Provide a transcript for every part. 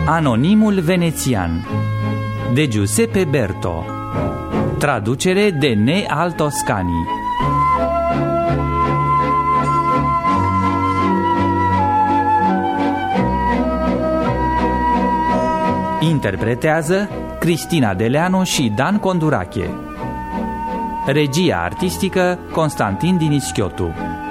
Anonimul venețian de Giuseppe Berto. Traducere de Neal Toscani. Interpretează Cristina Deleanu și Dan Condurache. Regia artistică Constantin Dinischiotu.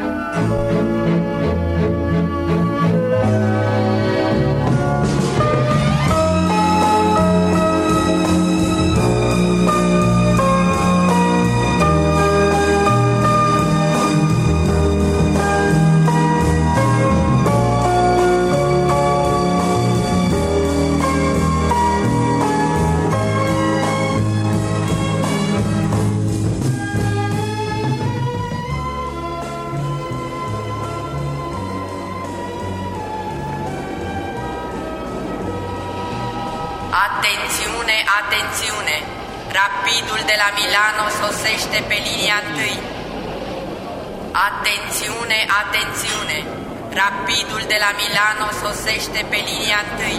Atențiune, atențiune! Rapidul de la Milano sosește pe linia 1. Atențiune, atențiune! Rapidul de la Milano sosește pe linia 1.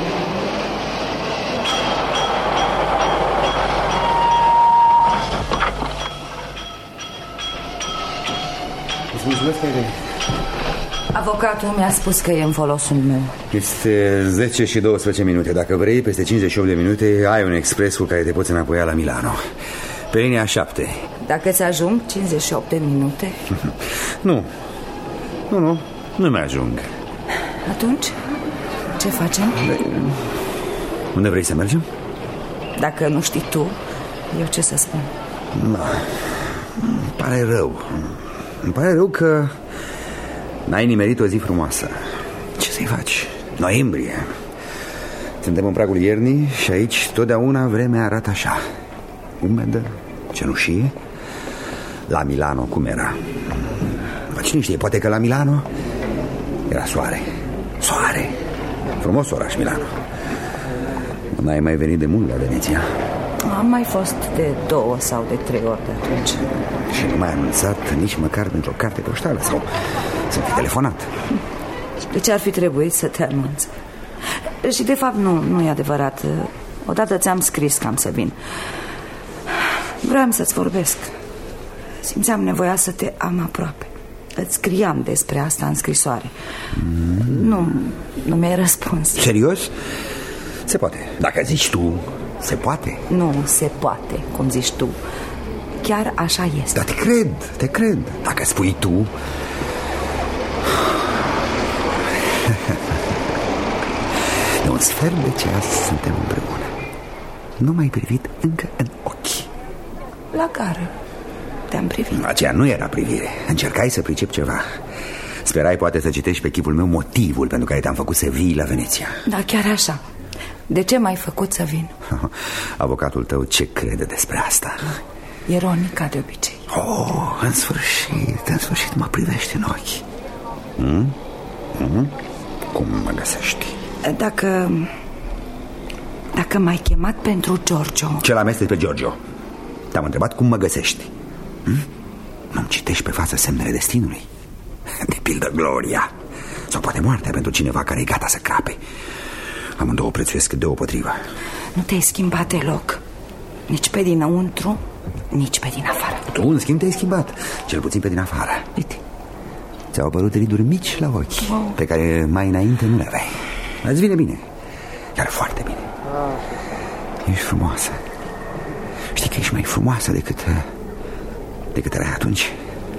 Îți mulțumesc, Irene. Avocatul mi-a spus că e în folosul meu. Este 10 și 12 minute. Dacă vrei, peste 58 de minute ai un expres cu care te poți înapoia la Milano. Pe linia 7. Dacă ți ajung 58 de minute? Nu mi-ajung. Atunci, ce facem? Unde vrei să mergem? Dacă nu știi tu, eu ce să spun? Îmi pare rău că n-ai nimerit o zi frumoasă. Ce să-i faci? Noiembrie. Suntem în pragul iernii și aici totdeauna vremea arată așa: umedă, cenușie. La Milano cum era? Cine știe, poate că la Milano era soare. Soare. Frumos oraș Milano. N-ai mai venit de mult la Veneția? Am mai fost de 2 sau de 3 ori de atunci. Și nu m-ai anunțat nici măcar pentru o carte poștală sau să fi telefonat? De ce ar fi trebuit să te anunț? Și de fapt nu e adevărat. Odată ți-am scris că am să vin. Vreau să-ți vorbesc. Simțeam nevoia să te am aproape. Îți scriam despre asta în scrisoare. Nu mi-ai răspuns. Serios? Se poate. Dacă zici tu, se poate. Nu se poate, cum zici tu. Chiar așa este. Dar te cred. Dacă spui tu. De un sfert de ceas suntem împreună. Nu m-ai privit încă în ochi. La gară te-am privit. Aceea nu era privire. Încercai să pricep ceva. Sperai poate să citești pe chipul meu motivul pentru care te-am făcut să vii la Veneția. Da, chiar așa. De ce m-ai făcut să vin? Avocatul tău ce crede despre asta? Ironic ca de obicei. În sfârșit mă privești în ochi. Cum mă găsești? Dacă m-ai chemat pentru Giorgio. Ce l-amesteci pe Giorgio? Te-am întrebat cum mă găsești. Nu-mi citești pe față semnele destinului? De pildă gloria sau poate moartea pentru cineva care e gata să crape. Amândouă prețuiesc deopotrivă. Nu te-ai schimbat deloc. Nici pe dinăuntru, nici pe din afară. Tu, în schimb, te-ai schimbat. Cel puțin pe din afară. Uite, ți-au apărut riduri mici la ochi, pe care mai înainte nu le aveai. Îți vine bine. Chiar foarte bine. Ești frumoasă. Știi că ești mai frumoasă decât erai atunci.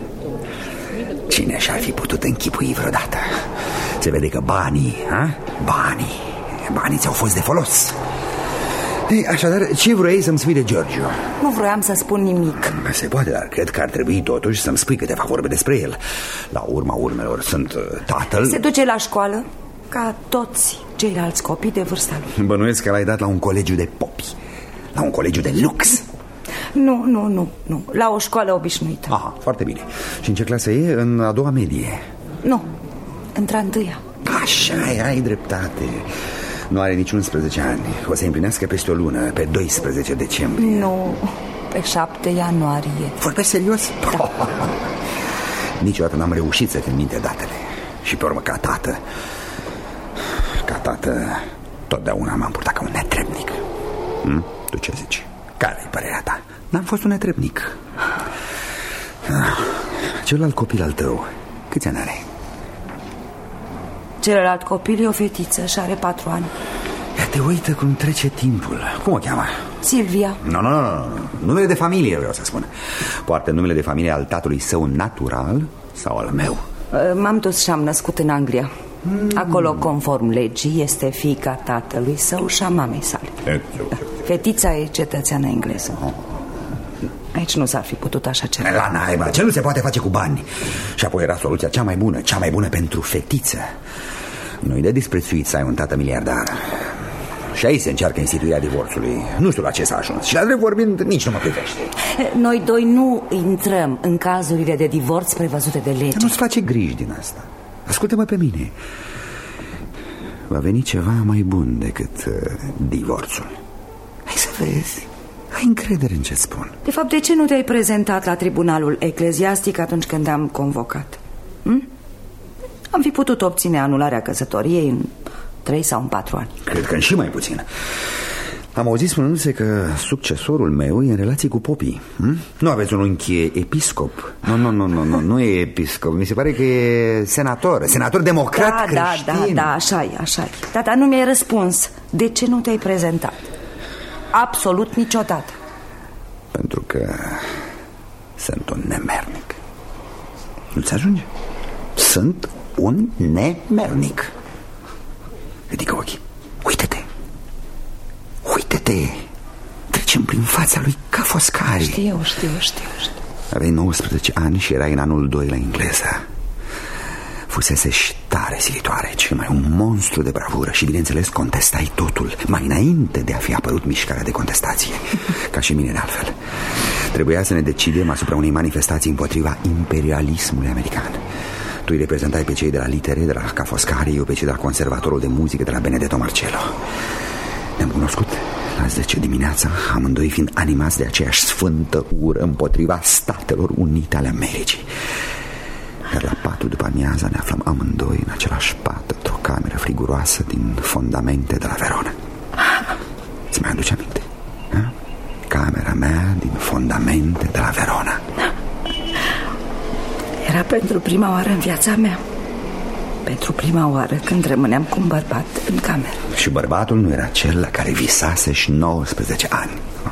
Cine și-ar fi putut închipui vreodată? Se vede că banii ți-au fost de folos. Așadar, ce vrei să-mi spui de Giorgio? Nu vroiam să spun nimic. Se poate, dar cred că ar trebui totuși să-mi spui câteva vorbe despre el. La urma urmelor sunt tatăl. Se duce la școală ca toți ceilalți copii de vârsta lui. Bănuiesc că l-ai dat la un colegiu de popi. La un colegiu de lux. Nu. La o școală obișnuită. Aha, foarte bine. Și în ce clasă e? În a doua medie? Nu, într-a întâia. Așa, ai dreptate. Nu are nici 11 ani. O să împlinească peste o lună, pe 12 decembrie. Nu, pe 7 ianuarie. Vorbești serios? Da. Niciodată n-am reușit să țin minte datele. Și pe urmă, ca tată Totdeauna m-am purtat ca un netrebnic. Tu ce zici? Care-i părerea ta? N-am fost un netrebnic. Celălalt copil al tău, câți ani are? Celălalt copil e o fetiță și are 4 ani. Ia te uită cum trece timpul. Cum o cheamă? Silvia. Nu. Numele de familie vreau să spun. Poartă numele de familie al tatălui său natural sau al meu? M-am dus și am născut în Anglia. Acolo, conform legii, este fiica tatălui său și a mamei sale. Fetița e cetățeană engleză. Aici nu s-ar fi putut așa ceva. La naiba, ce nu se poate face cu bani. Și apoi era soluția cea mai bună pentru fetiță. Nu-i de disprețuit să ai un tată miliardar. Și aici se încearcă instituirea divorțului. Nu știu la ce s-a ajuns. Și la drept vorbind, nici nu mă privește. Noi doi nu intrăm în cazurile de divorț prevăzute de lege. Nu-ți face griji din asta. Ascultă-mă pe mine. Va veni ceva mai bun decât divorțul. Hai să vezi. Ai încredere în ce spun. De fapt, de ce nu te-ai prezentat la tribunalul ecleziastic atunci când te-am convocat? Am fi putut obține anularea căsătoriei în 3 sau în 4 ani. Cred că în și mai puțin. Am auzit spunându-se că succesorul meu e în relații cu popii. Nu aveți un unchi episcop? Nu e episcop. Mi se pare că e senator democrat creștin. Da, așa e. Dar nu mi-ai răspuns. De ce nu te-ai prezentat? Absolut niciodată. Pentru că sunt un nemernic. Nu-ți ajunge? Sunt un nemernic. Ridică ochii. Uită-te. Trecem prin fața lui ca Foscari. Știu. Aveai 19 ani și erai în anul 2 la engleză. Fusese și tare silitoare, cel mai un monstru de bravură. Și bineînțeles contestai totul, mai înainte de a fi apărut mișcarea de contestație. Ca și mine de altfel. Trebuia să ne decidem asupra unei manifestații împotriva imperialismului american. Tu îi reprezentai pe cei de la litere, de la Ca Foscari, eu pe cei de la conservatorul de muzică, de la Benedetto Marcello. Ne-am cunoscut la 10 dimineața, amândoi fiind animați de aceeași sfântă ură împotriva Statelor Unite ale Americii. Iar la 4 după amiaza ne aflăm amândoi în același pat, într-o cameră friguroasă din Fondamente de la Verona. Ți mai aduce aminte? Camera mea din Fondamente de la Verona. Era pentru prima oară în viața mea. Pentru prima oară când rămâneam cu un bărbat în cameră. Și bărbatul nu era cel la care visase și 19 ani.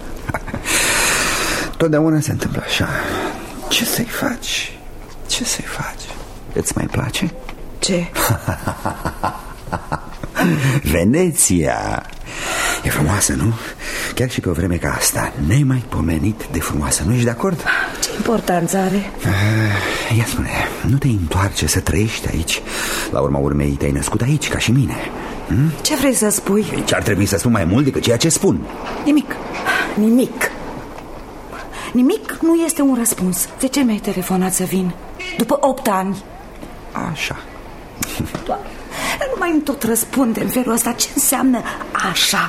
Totdeauna se întâmplă așa. Ce să-i faci? Îți mai place? Ce? Veneția. E frumoasă, nu? Chiar și pe o vreme ca asta, nemaipomenit de frumoasă. Nu ești de acord? Ce importanță are? Ia spune, nu te întoarce să trăiești aici? La urma urmei te-ai născut aici, ca și mine. Ce vrei să spui? Ce ar trebui să spun mai mult decât ceea ce spun? Nimic nu este un răspuns. De ce mi-ai telefonat să vin? După 8 ani. Așa. Doamne, nu mai îmi tot răspunde în felul ăsta. Ce înseamnă așa?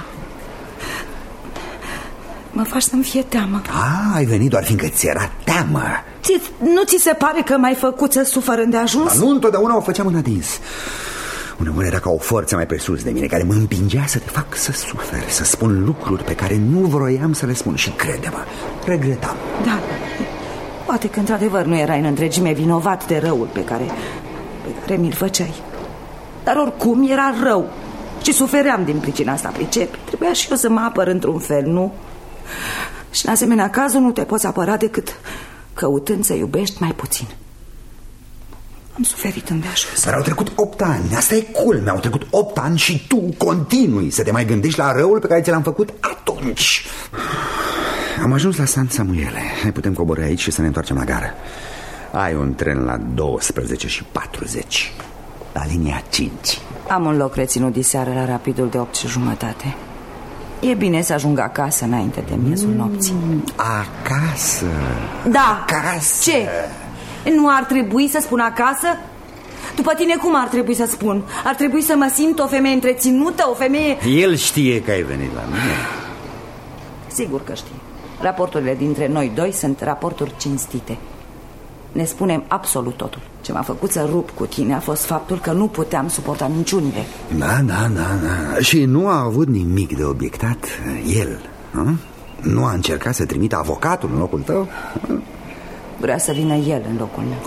Mă faci să-mi fie teamă. Ai venit doar fiindcă ți era teamă. Nu ți se pare că m-ai făcut să sufăr îndeajuns? Dar nu întotdeauna o făceam în adins. Uneori era ca o forță mai presus de mine, care mă împingea să te fac să suferi, să spun lucruri pe care nu vroiam să le spun. Și crede-mă, regretam. Da, poate că într-adevăr nu erai în întregime vinovat de răul pe care mi-l făceai. Dar oricum era rău și sufeream din pricina asta, pricepi. Trebuia și eu să mă apăr într-un fel, nu? Și în asemenea cazul nu te poți apăra decât căutând să iubești mai puțin. Am suferit îndeajuns. Dar au trecut 8 ani, asta e culmea. Au trecut 8 ani și tu continui să te mai gândești la răul pe care ți l-am făcut atunci. Am ajuns la San Samuele. Ne putem coborî aici și să ne întoarcem la gară. Ai un tren la 12:40 la linia 5. Am un loc reținut diseară la rapidul de 8:30. E bine să ajung acasă înainte de miezul nopții. Acasă? Da. Acasă. Ce? Nu ar trebui să spun acasă? După tine cum ar trebui să spun? Ar trebui să mă simt o femeie întreținută, o femeie... El știe că ai venit la mine. Sigur că știe. Raporturile dintre noi doi sunt raporturi cinstite. Ne spunem absolut totul. Ce m-a făcut să rup cu tine a fost faptul că nu puteam suporta minciunile. Da. Și nu a avut nimic de obiectat el, nu? Nu a încercat să trimită avocatul în locul tău? Vrea să vină el în locul meu.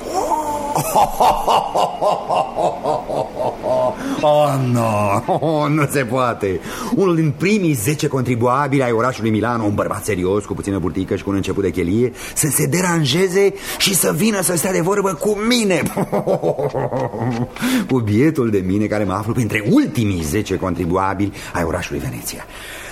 Oh, nu se poate. Unul din primii 10 contribuabili ai orașului Milano, un bărbat serios, cu puțină burtică și cu un început de chelie, să se deranjeze și să vină să stea de vorbă cu mine. Cu bietul de mine care mă aflu printre ultimii 10 contribuabili ai orașului Veneția.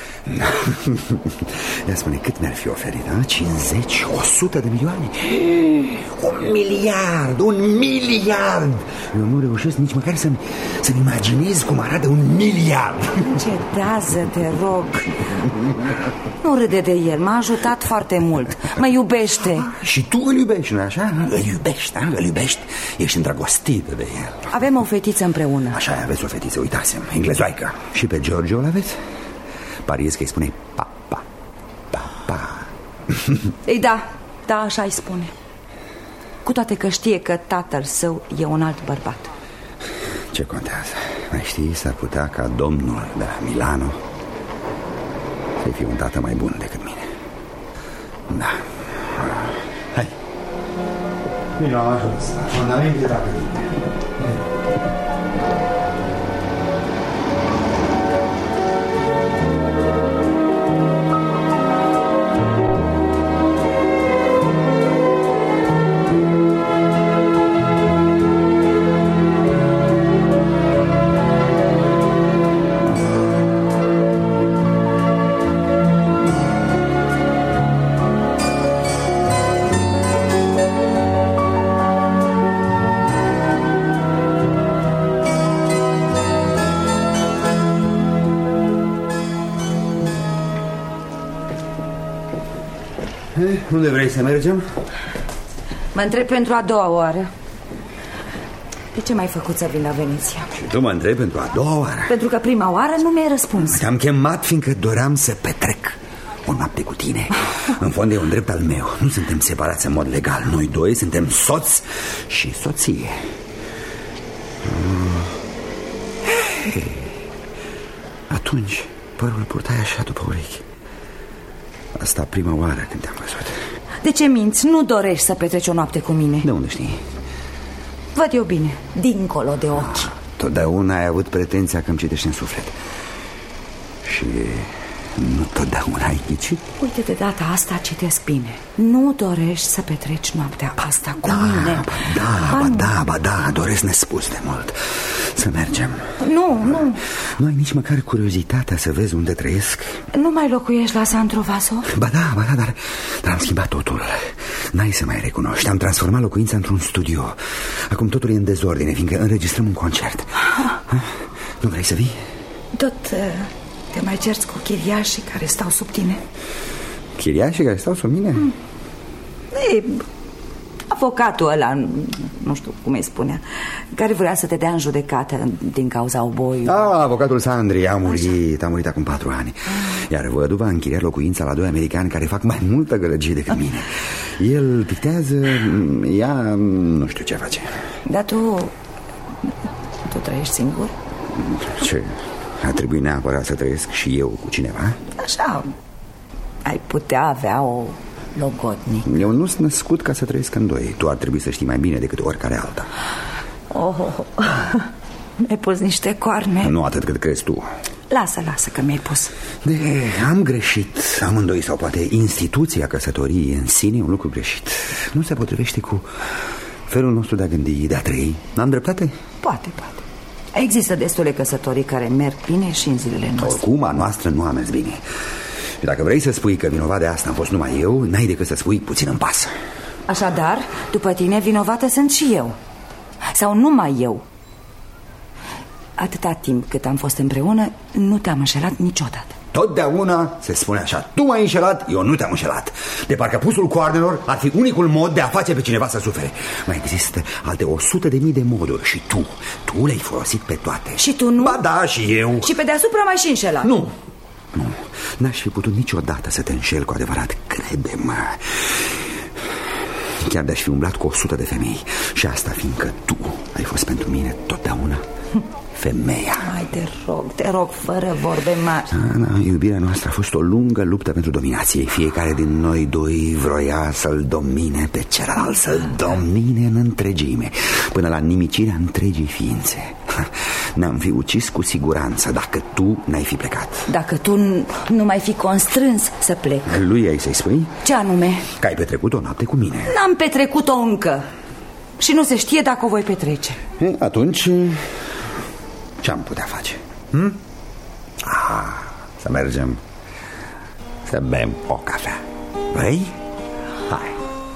Ia spune, cât mi-ar fi oferit, 50, 100 de milioane? 1 miliard, 1 miliard. Eu nu reușesc nici măcar să-mi imaginez cum arată 1 miliard. Cedează, te rog. Nu râde de el, m-a ajutat foarte mult. Mă iubește. Și tu îl iubești, nu-i așa? Îl iubești, îl iubești. Ești îndrăgostită de el. Avem o fetiță împreună. Așa, aveți o fetiță, uitasem, englezoaică. Și pe George o aveți? Pariez că îi spune papa. Ei, da, așa îi spune. Cu toate că știe că tatăl său e un alt bărbat. Ce contează? Mai știi, s-ar putea ca domnul de la Milano să fie un tată mai bun decât mine. Da. Hai. Bine, am ajuns. Fundamente de rapid. Unde vrei să mergem? Mă întreb pentru a doua oară. De ce m-ai făcut să vin la Veneția? Și tu mă întrebi pentru a doua oară? Pentru că prima oară nu mi-ai răspuns. Te-am chemat fiindcă doream să petrec o noapte cu tine. În fond e un drept al meu. Nu suntem separați în mod legal. Noi doi suntem soț și soție. Atunci părul purtai așa după urechi. Asta prima oară când te-am văzut. De ce minți? Nu dorești să petreci o noapte cu mine? De unde știi? Văd eu bine, dincolo de ochi. Totdeauna ai avut pretenția că îmi citești în suflet. Și nu totdeauna ai ghicit. Uite, de data asta citesc bine. Nu dorești să petreci noaptea asta cu mine? Ba da, doresc nespus de mult. Să mergem. Nu. Nu ai nici măcar curiozitatea să vezi unde trăiesc? Nu mai locuiești la San Trovaso? Ba da, dar am schimbat totul. N-ai să mai recunoști. Am transformat locuința într-un studio. Acum totul e în dezordine, fiindcă înregistrăm un concert. Nu vrei să vii? Tot te mai cerți cu chiriașii care stau sub tine? Chiriașii care stau sub mine? E avocatul ăla, nu știu cum îi spunea, care vrea să te dea în judecată din cauza oboiului. Avocatul Sandri a murit acum 4 ani. Iar văduva a închiriat locuința la 2 americani care fac mai multă gălăgie decât mine. El pictează, ea nu știu ce face. Dar tu trăiești singur? Ce? A trebuit neapărat să trăiesc și eu cu cineva? Așa, ai putea avea o logodnic. Eu nu sunt născut ca să trăiesc în doi. Tu ar trebui să știi mai bine decât oricare alta. Mi-ai pus niște coarne. Nu atât cât crezi tu. Lasă că mi-ai pus. Am greșit amândoi. Sau poate instituția căsătoriei în sine e un lucru greșit. Nu se potrivește cu felul nostru de a gândi, de a trăi. N-am dreptate? Poate. Există destule căsătorii care merg bine și în zilele noastre. Oricum, a noastră nu a mers bine. Și dacă vrei să spui că vinovat de asta am fost numai eu, n-ai decât să spui puțin îmi pasă. Așadar, după tine, vinovată sunt și eu. Sau numai eu. Atâta timp cât am fost împreună, nu te-am înșelat niciodată. Totdeauna se spune așa: tu m-ai înșelat, eu nu te-am înșelat. De parcă pusul coarnelor ar fi unicul mod de a face pe cineva să sufere. Mai există alte 100.000 de moduri și tu le-ai folosit pe toate. Și tu nu? Ba da, și eu. Și pe deasupra mai și înșelat. Nu, n-aș fi putut niciodată să te înșel cu adevărat, crede-mă. chiar de-aș fi umblat cu 100 de femei. Și asta fiindcă tu ai fost pentru mine totdeauna femeia. Hai, te rog, fără vorbe mari. Iubirea noastră a fost o lungă luptă pentru dominație. Fiecare din noi doi vroia să-l domine pe celălalt, să-l domine în întregime, până la nimicirea întregii ființe. Ne-am fi ucis cu siguranță dacă tu n-ai fi plecat. Dacă tu nu mai fi constrâns să plec. Lui ai să-i spui? Ce anume? Că ai petrecut o noapte cu mine. N-am petrecut-o încă. Și nu se știe dacă o voi petrece. Atunci ce-am putea face? Să mergem să bem o cafea. Vrei? Hai.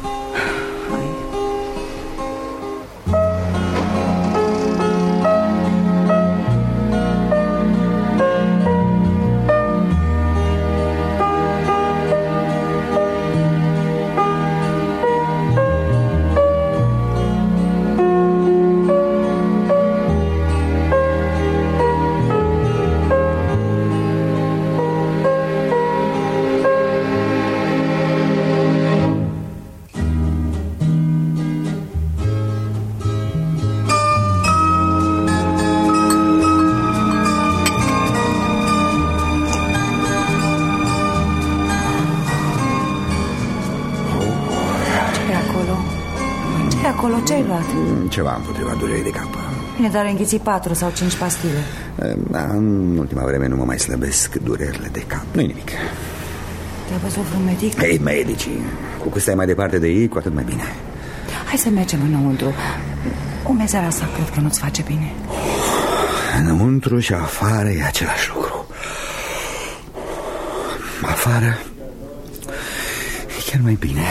Ce-ai luat? Ceva împotriva durerii de cap. Bine, dar ai înghițit 4 sau 5 pastile. În ultima vreme nu mă mai slăbesc durerile de cap. Nu-i nimic. Te-a văzut vreun medic? Ei, medicii. Cu cât stai mai departe de ei, cu atât mai bine. Hai să mergem înăuntru. Umezeala asta cred că nu-ți face bine. Înăuntru și afară e același lucru. Afară e chiar mai bine.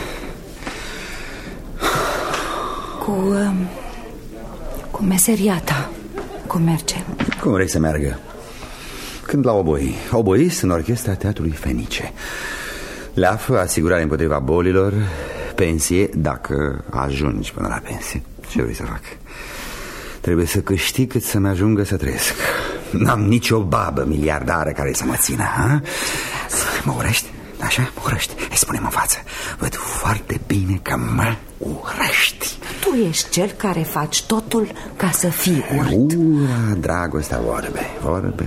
Cu meseria ta, cum merge? Cum vrei să meargă? Cânt la oboi. Oboist în orchestra Teatrului Fenice. Leafă, asigurare împotriva bolilor, pensie, dacă ajungi până la pensie. Ce vrei să fac? Trebuie să câștig cât să-mi ajungă să trăiesc. N-am nicio babă miliardară care să mă țină, ha? Mă urăști? Așa? Mă urăști? Spune-mă în față. Văd foarte bine că mă urăști. Tu ești cel care faci totul ca să fii urât. Dragostea, vorbe.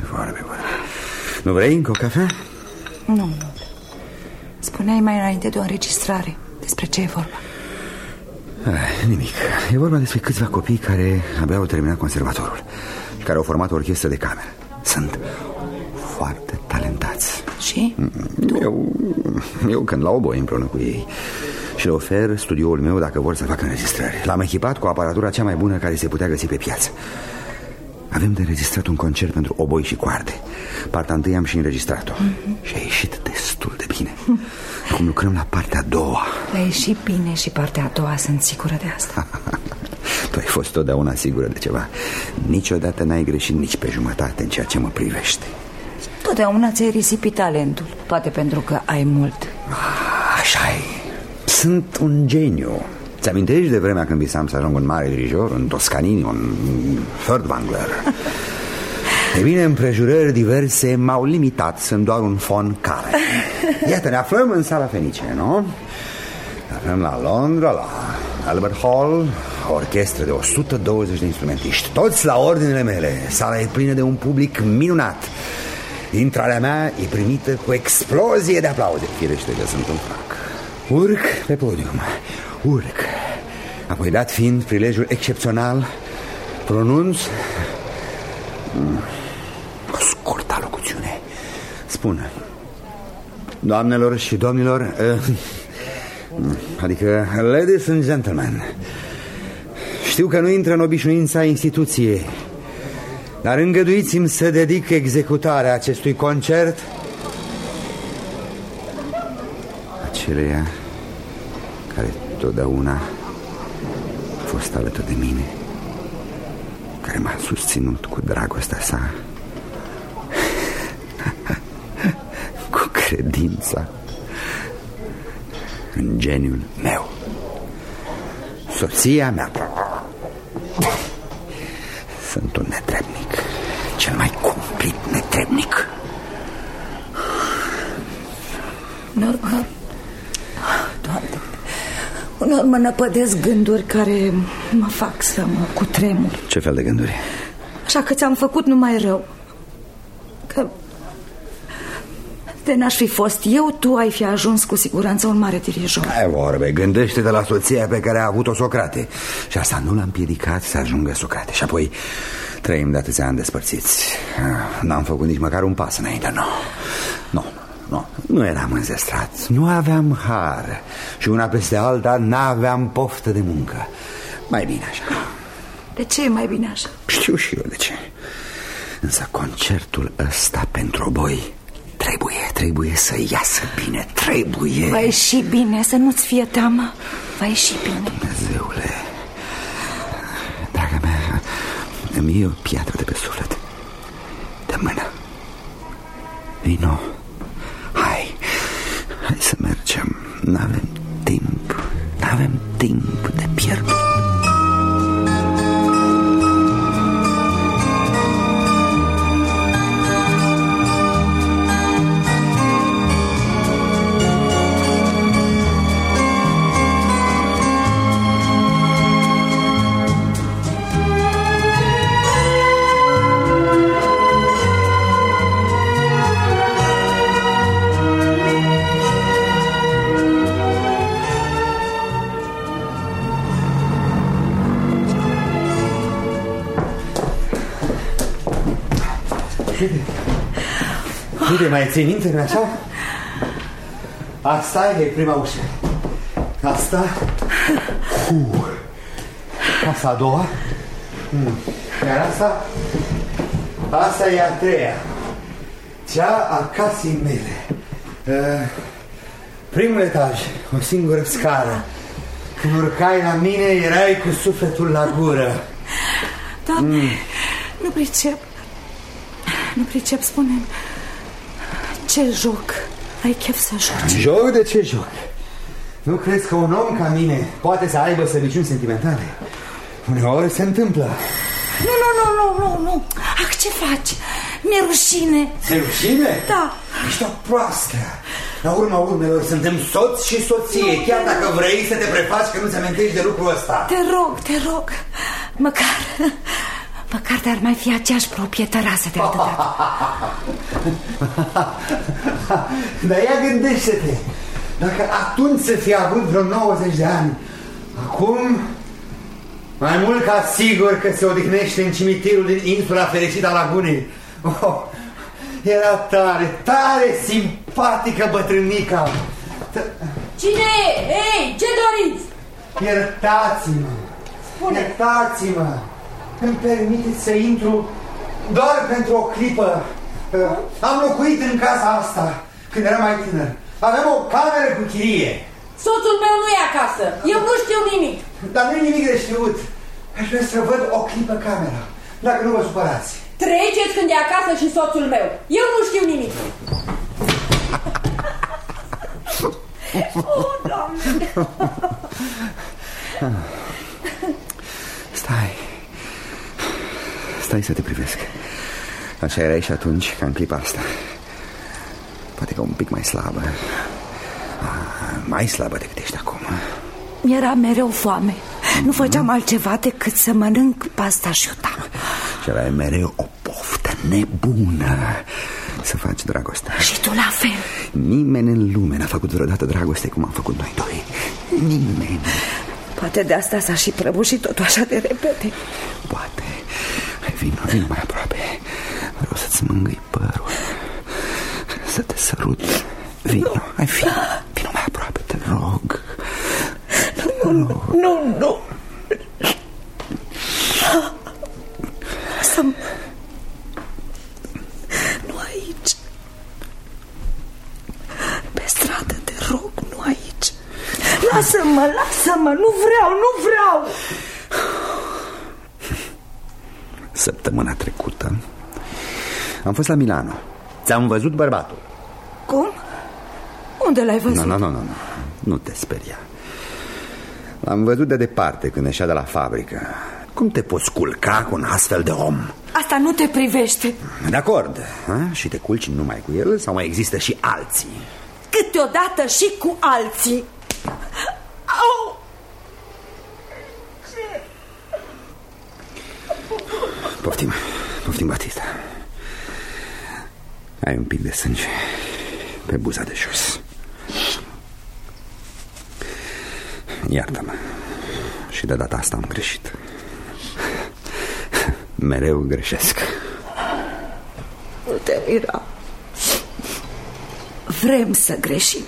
Nu vrei încă o cafea? Nu. Spuneai mai înainte de o înregistrare. Despre ce e vorba? Nimic. E vorba despre câțiva copii care abia au terminat conservatorul și care au format o orchestră de cameră. Sunt foarte talentați. Și? Eu cânt la oboi împreună cu ei și le ofer studioul meu dacă vor să facă înregistrări. L-am echipat cu aparatura cea mai bună care se putea găsi pe piață. Avem de înregistrat un concert pentru oboi și coarde. Partea întâi am și înregistrat-o și a ieșit destul de bine. Acum lucrăm la partea a doua. A ieșit bine și partea a doua, sunt sigură de asta. Tu ai fost totdeauna sigură de ceva. Niciodată n-ai greșit nici pe jumătate în ceea ce mă privește. Totdeauna ți-ai risipit talentul. Poate pentru că ai mult. Așa-i. Sunt un geniu. Ți-amintești de vremea când visam să ajung un mare dirijor, un Toscanini, un Furtwängler? E bine, împrejurări diverse m-au limitat. Sunt doar un von Karajan. Iată, ne aflăm în sala Fenice, nu? Ne aflăm la Londra, la Albert Hall, o orchestră de 120 de instrumentiști, toți la ordinele mele. Sala e plină de un public minunat. Intrarea mea e primită cu explozie de aplauze. Firește că sunt un frac. Urc pe podium. Urc. Apoi, dat fiind prilejul excepțional, pronunț o scurtă alocuțiune. Spun: doamnelor și domnilor, adică ladies and gentlemen, știu că nu intră în obișnuința instituției, dar îngăduiți-mi să dedic executarea acestui concert aceleia care totdeauna a fost alături de mine, care m-a susținut cu dragostea sa, cu credința în geniul meu. Soția mea. Sunt un netrebnic, cel mai cumplit netrebnic. Doamne, un Uneori mă năpădesc gânduri care mă fac să mă cutremur. Ce fel de gânduri? Așa că ți-am făcut numai rău. Că de n-aș fi fost eu, tu ai fi ajuns cu siguranță un mare dirijor. Ai vorbe, gândește-te la soția pe care a avut-o Socrate. Și asta nu l-a împiedicat să ajungă Socrate. Și apoi trăim de atâția ani despărțiți. N-am făcut nici măcar un pas înainte. Nu eram înzestrat. Nu aveam har. Și una peste alta n-aveam poftă de muncă. Mai bine așa. De ce e mai bine așa? Știu și eu de ce. Însă concertul ăsta pentru boi trebuie să iasă bine. Trebuie. Va ieși bine, să nu-ți fie teamă. Va ieși bine. Dumnezeule, draga mea, îmi e o piatră de pe suflet. De mână. Vino. Hai să mergem. N-avem timp de pierdut. Uite, mai ții minte, nu așa? Asta e prima ușă. Asta Asta a doua. Iar asta e a treia. Cea a casei mele. Primul etaj, o singură scară. Când urcai la mine, erai cu sufletul la gură. Doamne, nu pricep, spune-mi, ce joc ai chef să joci? Joc? De ce joc? Nu crezi că un om ca mine poate să aibă slăbiciuni sentimentale? Uneori se întâmplă. Nu. Ah, ce faci? Mi-e rușine. Ți-e rușine? Da. Ești o proastă. La urma urmelor suntem soț și soție. Chiar dacă vrei să te prefaci că nu-ți amintești de lucrul ăsta. Te rog. Măcar de-ar mai fi aceeași proprietărasă de atâta. Dar ia gândește-te. Dacă atunci să fi avut vreo 90 de ani, acum mai mult ca sigur că se odihnește în cimitirul din insula fericită a Lagunei. Era tare simpatică bătrânica. Cine e? Ei, ce doriți? Iertați-mă. Îmi permiteți să intru doar pentru o clipă. Am locuit în casa asta când eram mai tânăr. Aveam o cameră cu chirie. Soțul meu nu e acasă. Eu nu știu nimic. Dar nu e nimic de știut. Aș vrea să văd o clipă camera, dacă nu vă supărați. Treceți când e acasă și soțul meu. Eu nu știu nimic. Doamne. Stai să te privesc. Așa erai și atunci, ca în clipa asta. Poate că un pic mai slabă. Mai slabă decât ești acum. Mi-era mereu foame. Nu făceam altceva decât să mănânc pasta și iuta. Și aveai mereu o poftă nebună să faci dragoste. Și tu la fel. Nimeni în lume n-a făcut vreodată dragoste cum am făcut noi doi. Nimeni. Poate de asta s-a și prăbușit totul așa de repede. Poate. Hai, vino mai aproape. Vreau să-ți mângâi părul, să te sărut. Vino mai aproape, te rog. Nu. Lasă-mă. Nu aici. Pe stradă, te rog, nu aici. Lasă-mă, nu vreau. Săptămâna trecută am fost la Milano. Ți-am văzut bărbatul. Cum? Unde l-ai văzut? Nu te speria. L-am văzut de departe când ieșea de la fabrică. Cum te poți culca cu un astfel de om? Asta nu te privește. De acord. Și te culci numai cu el sau mai există și alții? Câteodată și cu alții. Au! Poftim, Batista. Ai un pic de sânge pe buza de jos. Iartă-mă. Și de data asta am greșit. Mereu greșesc. Nu te mira. Vrem să greșim.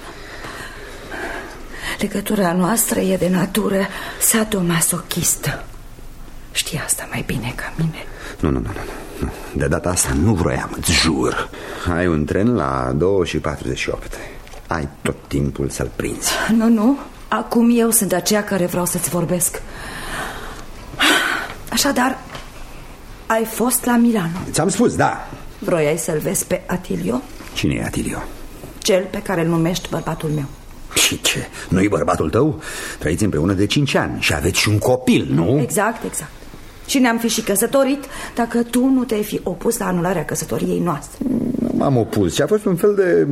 Legătura noastră e de natură sadomasochistă. Știi asta mai bine ca mine. Nu. De data asta nu vroiam, îți jur. Ai un tren la 2:48. Ai tot timpul să-l prinzi. Nu. Acum eu sunt aceea care vreau să-ți vorbesc. Așadar, ai fost la Milano. Ți-am spus, da. Vroiai să-l vezi pe Attilio? Cine e Attilio? Cel pe care îl numești bărbatul meu. Și ce? Nu-i bărbatul tău? Trăiți împreună de 5 ani și aveți și un copil, nu? Exact. Și ne-am fi și căsătorit dacă tu nu te-ai fi opus la anularea căsătoriei noastre. Nu m-am opus și a fost un fel de...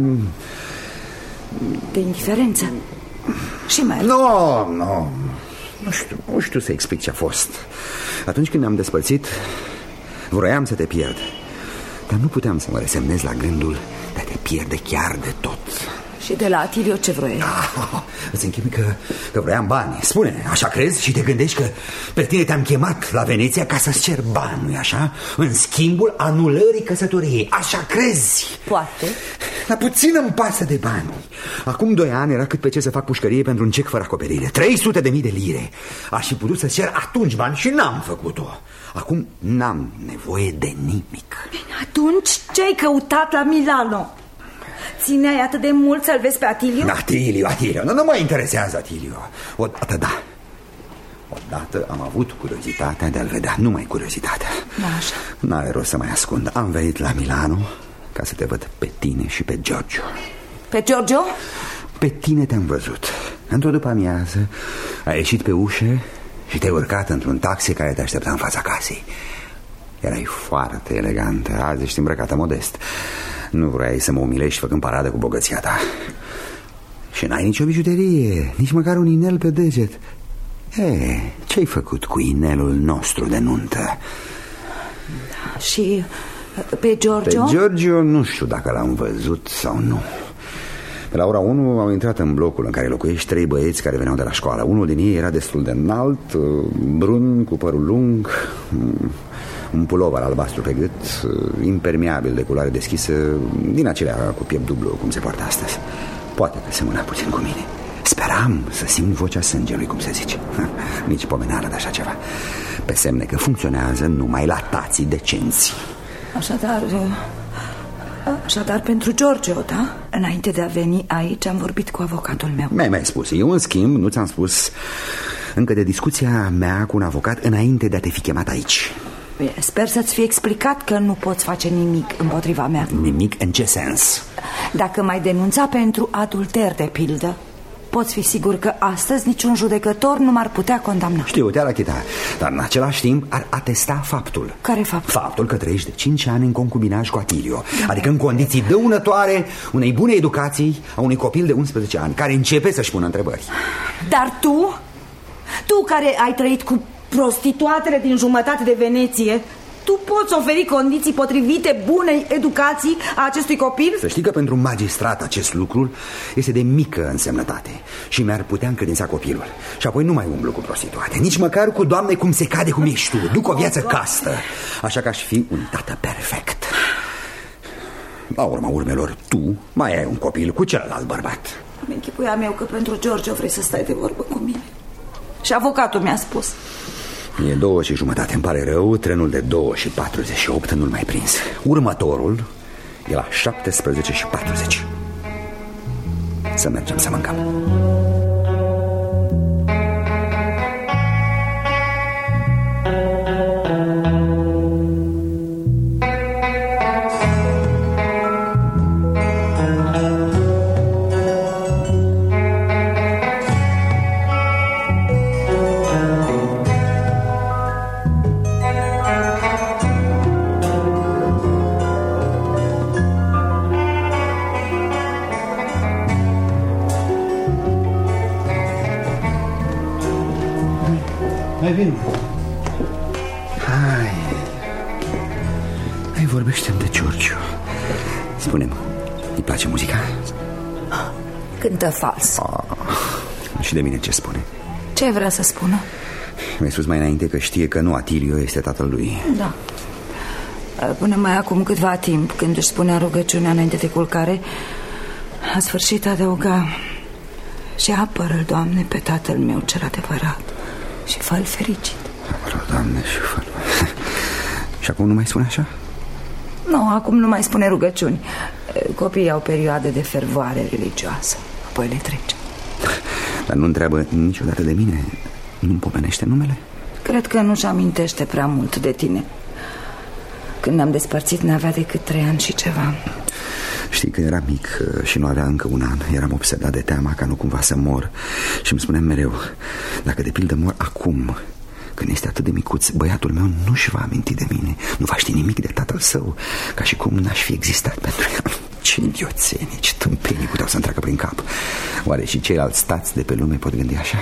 de indiferență. Și mai... Nu știu să explic ce a fost. Atunci când ne-am despărțit, vroiam să te pierd, dar nu puteam să mă resemnez la gândul de a te pierde chiar de tot. Și de la Attilio ce vroiai? Îți închipui că vroiam bani. Spune, așa crezi și te gândești că pe tine te-am chemat la Veneția ca să-ți cer bani, nu-i așa? În schimbul anulării căsătoriei. Așa crezi? Poate. Dar puțin îmi pasă de bani. Acum 2 ani era cât pe ce să fac pușcărie pentru un cec fără acoperire. 300.000 de lire. Aș fi putut să cer atunci bani și n-am făcut-o. Acum n-am nevoie de nimic. Bine, atunci ce-ai căutat la Milano? Țineai atât de mult să-l vezi pe Attilio? Attilio, nu mă interesează Attilio. Odată da. Odată am avut curiozitatea de a-l vedea. Numai curiozitatea. Așa. N-are rost să mai ascund. Am venit la Milano ca să te văd pe tine și pe Giorgio. Pe Giorgio? Pe tine te-am văzut. Într-o după-amiază ai ieșit pe ușă și te-ai urcat într-un taxi care te aștepta în fața casei. Erai foarte elegantă. Azi ești îmbrăcată modest. Nu vroiai să mă umilești făcând paradă cu bogăția ta. Și n-ai nicio bijuterie, nici măcar un inel pe deget. Ce-ai făcut cu inelul nostru de nuntă? Da, și pe Giorgio? Pe Giorgio nu știu dacă l-am văzut sau nu. Pe la ora 1 au intrat în blocul în care locuiești 3 băieți care veneau de la școală. Unul din ei era destul de înalt, brun, cu părul lung, un pulover albastru pe gât, impermeabil de culoare deschisă, din acelea cu piept dublu, cum se poartă astăzi. Poate că semăna puțin cu mine. Speram să simt vocea sângelui, cum se zice. Nici pomenală de așa ceva. Pe semne că funcționează numai la tații decenți. Așadar pentru Giorgio, da? Înainte de a veni aici am vorbit cu avocatul meu. Mi-ai spus. Eu, în schimb, nu ți-am spus încă de discuția mea cu un avocat înainte de a te fi chemat aici. Bine, sper să-ți fi explicat că nu poți face nimic împotriva mea. Nimic în ce sens? Dacă m-ai denunța pentru adulter, de pildă, poți fi sigur că astăzi niciun judecător nu m-ar putea condamna. Știu, te-ar achita, dar în același timp ar atesta faptul. Care fapt? Faptul că trăiești de 5 ani în concubinaj cu Attilio. Adică în condiții dăunătoare unei bune educații a unui copil de 11 ani care începe să-și pună întrebări. Dar tu care ai trăit cu prostituatele din jumătate de Veneție, tu poți oferi condiții potrivite bunei educații a acestui copil? Să știi că pentru un magistrat acest lucru este de mică însemnătate și mi-ar putea încredința copilul. Și apoi nu mai umblu cu prostituate, nici măcar cu doamne cum se cade, cum ești tu. Duc o viață castă, așa că aș fi un tată perfect. La urma urmelor, tu mai ai un copil cu celălalt bărbat. Mi-închipuiam eu că pentru Giorgio vrei să stai de vorbă cu mine. Și avocatul mi-a spus. E 2:30, îmi pare rău. Trenul de 2:48 nu-l mai prins. Următorul e la 17:40. Să mergem să mâncăm. Mai vin. Hai. Vorbește-mi de Giorgio. Spune-mi, îi place muzica? Cântă fals. Și de mine ce spune? Ce vrea să spună? Mi-ai spus mai înainte că știe că nu Atilio este tatăl lui. Da. Până mai acum câtva timp, când își spunea rugăciunea înainte de culcare, la sfârșit adăuga: și apără-l, Doamne, pe tatăl meu cel adevărat și fă-l fericit. Apără-l, Doamne, și fă-l. Și acum nu mai spune așa? Nu, acum nu mai spune rugăciuni. Copiii au perioade de fervoare religioasă, apoi le trece. Dar nu întreabă niciodată de mine? Nu-mi pomenește numele? Cred că nu-și amintește prea mult de tine. Când ne-am despărțit n-avea decât 3 ani și ceva. Știi, când eram mic și nu avea încă un an, eram obsedat de teama ca nu cumva să mor. Și îmi spuneam mereu, dacă de pildă mor acum, când este atât de micuț, băiatul meu nu-și va aminti de mine, nu va ști nimic de tatăl său, ca și cum n-aș fi existat pentru el. Ce idioțenie, ce tâmpenii puteau să-mi treacă prin cap. Oare și ceilalți stați de pe lume pot gândi așa?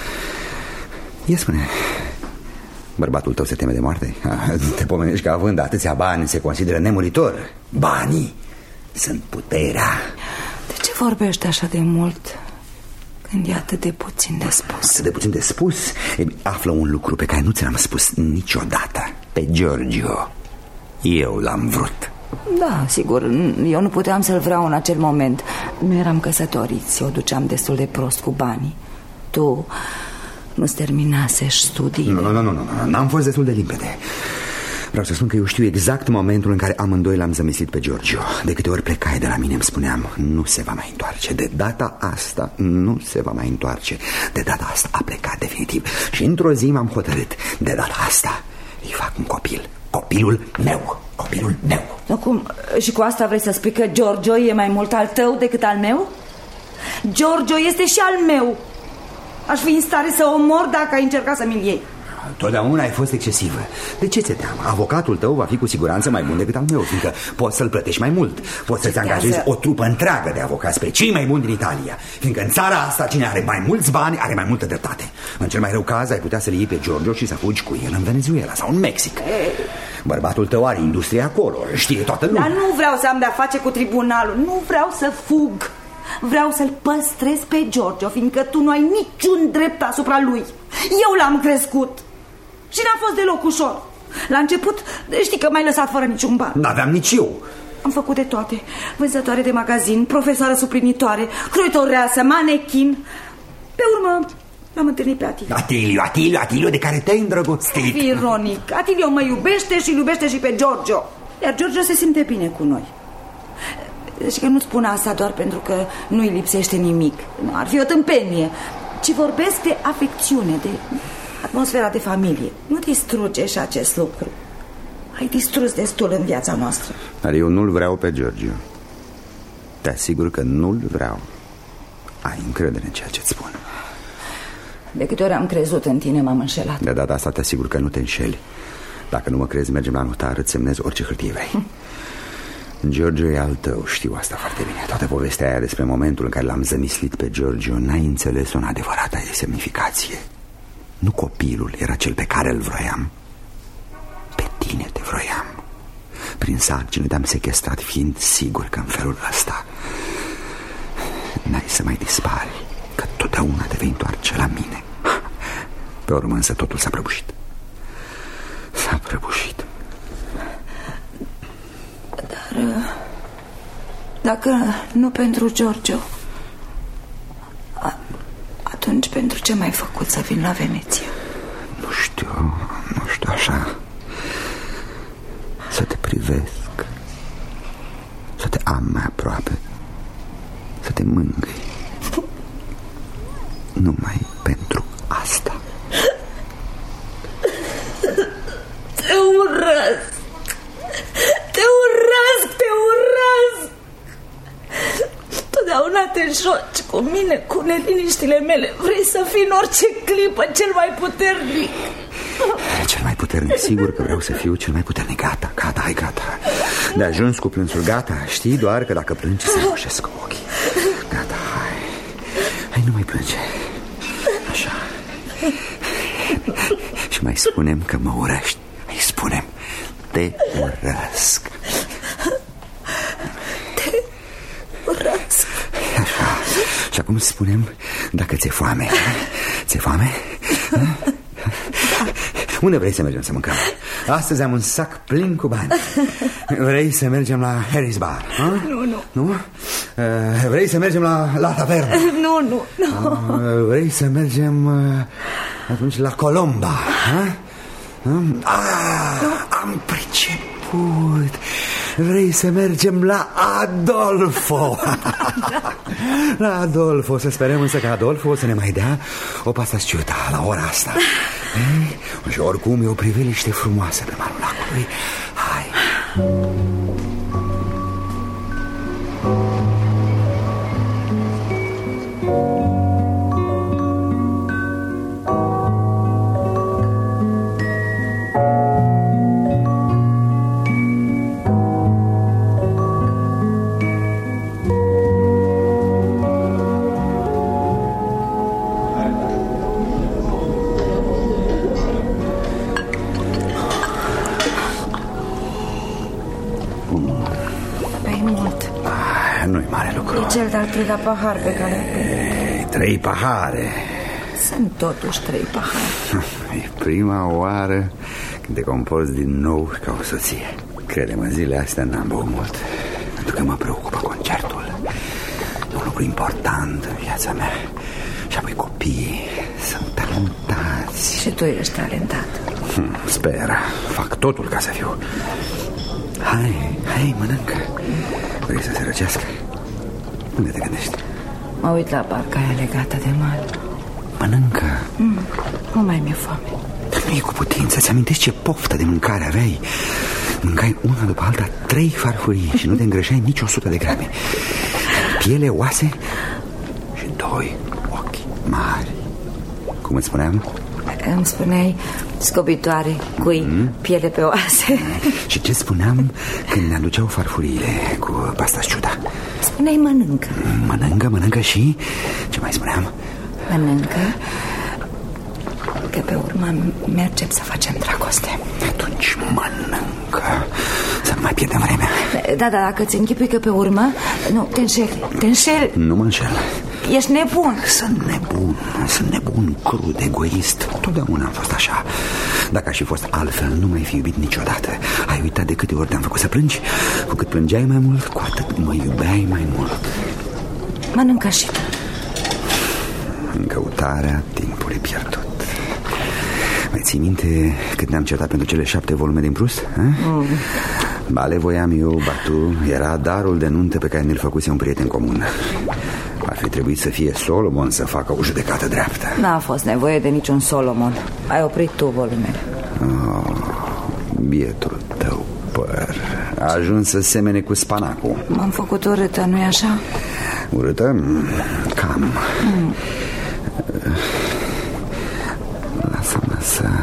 Ia spune, bărbatul tău se teme de moarte? Te pomenești că având atâția bani se consideră nemuritor. Banii sunt puterea. De ce vorbești așa de mult când e atât de puțin de spus? Atât de puțin de spus? Află un lucru pe care nu ți l-am spus niciodată. Pe Giorgio eu l-am vrut. Da, sigur, eu nu puteam să-l vreau în acel moment. Nu eram căsătoriți, o duceam destul de prost cu banii. Tu nu-ți terminasești studiile. Nu, n-am fost destul de limpede. Vreau să spun că eu știu exact momentul în care amândoi l-am zămislit pe Giorgio. De câte ori plecai de la mine îmi spuneam, nu se va mai întoarce. De data asta nu se va mai întoarce. De data asta a plecat definitiv. Și într-o zi m-am hotărât, de data asta îi fac un copil. Copilul meu. Copilul meu. Acum, și cu asta vrei să spui că Giorgio e mai mult al tău decât al meu? Giorgio este și al meu. Aș fi în stare să omor dacă ai încercat să-mi iei. Totdeauna ai fost excesivă. De ce ți-e teamă? Avocatul tău va fi cu siguranță mai bun decât al meu, fiindcă poți să-l plătești mai mult. Poți să-ți angajezi o trupă întreagă de avocați pe cei mai buni din Italia, fiindcă în țara asta cine are mai mulți bani are mai multă dreptate. În cel mai rău caz ai putea să-l iei pe Giorgio și să fugi cu el în Venezuela sau în Mexic. Bărbatul tău are industrie acolo, știe toată lumea. Dar nu vreau să am de-a face cu tribunalul. Nu vreau să fug. Vreau să-l păstrez pe Giorgio, fiindcă tu nu ai niciun drept asupra lui. Eu l-am crescut și n-a fost deloc ușor. La început știi că m-ai lăsat fără niciun ban. N-aveam nici eu. Am făcut de toate. Vânzătoare de magazin, profesoară suplinitoare, croitoreasă, manechin. Pe urmă l-am întâlnit pe Atilio. Atilio de care te-ai îndrăgostit. Fii ironic. Atilio mă iubește și iubește și pe Giorgio. Iar Giorgio se simte bine cu noi. Deci că nu spun asta doar pentru că nu-i lipsește nimic. Ar fi o tâmpenie. Ci vorbesc de afecțiune, de atmosfera de familie. Nu distruge și acest lucru. Ai distrus destul în viața noastră. Dar eu nu-l vreau pe Giorgio. Te asigur că nu-l vreau. Ai încredere în ceea ce-ți spun. De câte ori am crezut în tine m-am înșelat. De data asta te asigur că nu te înșeli. Dacă nu mă crezi, mergem la notar, îți semnezi orice hârtie vrei. Giorgio e al tău, știu asta foarte bine. Toată povestea aia despre momentul în care l-am zămislit pe Giorgio, n-ai înțeles-o în adevărata ei semnificație. Nu copilul era cel pe care îl vroiam. Pe tine te vroiam. Prin sarcină te-am sechestrat, fiind sigur că în felul ăsta n-ai să mai dispari, că totdeauna te vei întoarce la mine. Pe urmă însă totul s-a prăbușit. S-a prăbușit. Dar dacă nu pentru Giorgio, atunci pentru ce m-ai făcut să vin la Veneția? Nu știu, așa. Să te privesc, să te am mai aproape, să te mângâi. Numai pentru asta. Te urăsc. Te urăsc. Totdeauna te joci cu mine, cu neliniștile mele. Vrei să fii în orice clipă cel mai puternic. Cel mai puternic, sigur că vreau să fiu cel mai puternic. Gata, hai, gata. De ajuns cu plânsul, gata. Știi doar că dacă plângi să roșesc ochii. Gata, hai, nu mai plânge. Așa. Și mai spunem că mă urăști. Hai, spunem, te urăsc. Și acum spunem dacă ți-e foame. Ți-e foame? Unde vrei să mergem să mâncăm? Astăzi am un sac plin cu bani. Vrei să mergem la Harry's Bar? Nu? Vrei să mergem la tavernă? Nu. Vrei să mergem atunci la Colomba? Am priceput. Vrei să mergem la Adolfo? La Adolfo. Să sperăm însă că Adolfo o să ne mai dea o pasta sciuta la ora asta. Și oricum e o priveliște frumoasă pe malul lacului. Hai. Nu-i mare lucru. E cel de-al treilea pahar pe care îl bei. 3 pahare. Sunt totuși 3 pahare. E prima oară când te comporți din nou ca o soție. Crede-mă, în zilele astea n-am băut mult, pentru că mă preocupă concertul. E un lucru important în viața mea. Și apoi copiii sunt talentați. Și tu ești talentat. Sper, fac totul ca să fiu. Hai, mănâncă. Vrei să se răcească? Unde te gândești? Mă uit la barca aia legată de mal. Mănâncă. Nu mai mi-e foame. Dar nu e cu putință. Ți amintești ce poftă de mâncare aveai? Mâncai una după alta 3 farfurii și nu te îngrășai nici 100 de grame. Piele, oase și 2 ochi mari. Cum îți spuneam? Îmi spuneai scobitoare, cui, piele pe oase. Și ce spuneam când ne aduceau farfuriile cu pasta sciuta? Spuneai mănâncă. Mănâncă și... Ce mai spuneam? Mănâncă că pe urmă mergem să facem dragoste. Atunci mănâncă. Să nu mai pierdem vremea. Da, dacă ți închipui că pe urmă... Nu, te înșeli. Nu mă înșel. Ești nebun. Sunt nebun, crud, egoist. Totdeauna am fost așa. Dacă aș fi fost altfel, nu m-ai fi iubit niciodată. Ai uitat de câte ori te-am făcut să plângi? Cu cât plângeai mai mult, cu atât mă iubeai mai mult. Mănâncă și tu. În căutarea timpului pierdut. Mai ții minte cât ne-am certat pentru cele 7 volume din Proust? Bale voiam eu, Batu. Era darul de nuntă pe care ne-l făcuse un prieten comun. Ar fi trebuit să fie Solomon să facă o judecată dreaptă. N-a fost nevoie de niciun Solomon. Ai oprit tu volumele. Bietul tău păr a ajuns să semene cu spanacul. M-am făcut urâtă, nu-i așa? Urâtă? Cam. Lasă-mă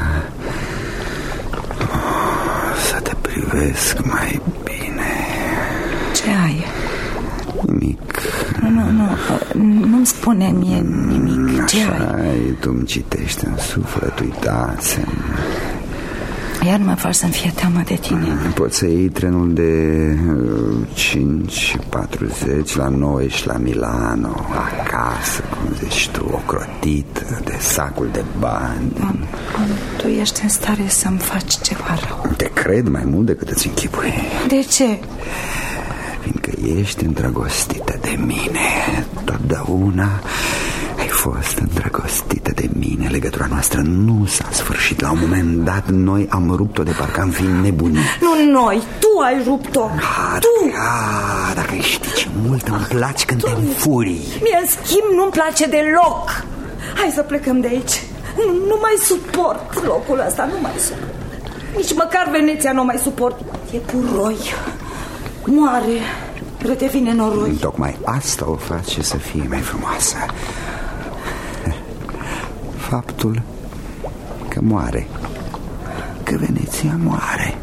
să te privesc mai bine. Ce ai? Nimic. Nu-mi spune mie nimic. Ce ai? Tu îmi citești în suflet, uitați-mi. Iar mă faci să-mi fie teamă de tine. Poți să iei trenul de 5:40 la noi și la Milano, acasă, cum zici tu, ocrotit de sacul de bani. Tu ești în stare să-mi faci ceva rău. Te cred mai mult decât îți închipui. De ce? Fiindcă ești îndrăgostită de mine. Totdeauna ai fost îndrăgostită de mine. Legătura noastră nu s-a sfârșit. La un moment dat noi am rupt-o de parcă am fi nebuni. Nu noi, tu ai rupt-o. Tu! Dacă știi ce mult îmi placi când te înfurii. Mie în schimb nu-mi place deloc. Hai să plecăm de aici. Nu mai suport locul ăsta, nu mai suport. Nici măcar Veneția nu mai suport. E puroi. Moare, redevine noroi. Tocmai asta o face să fie mai frumoasă. Faptul că moare. Că Veneția moare.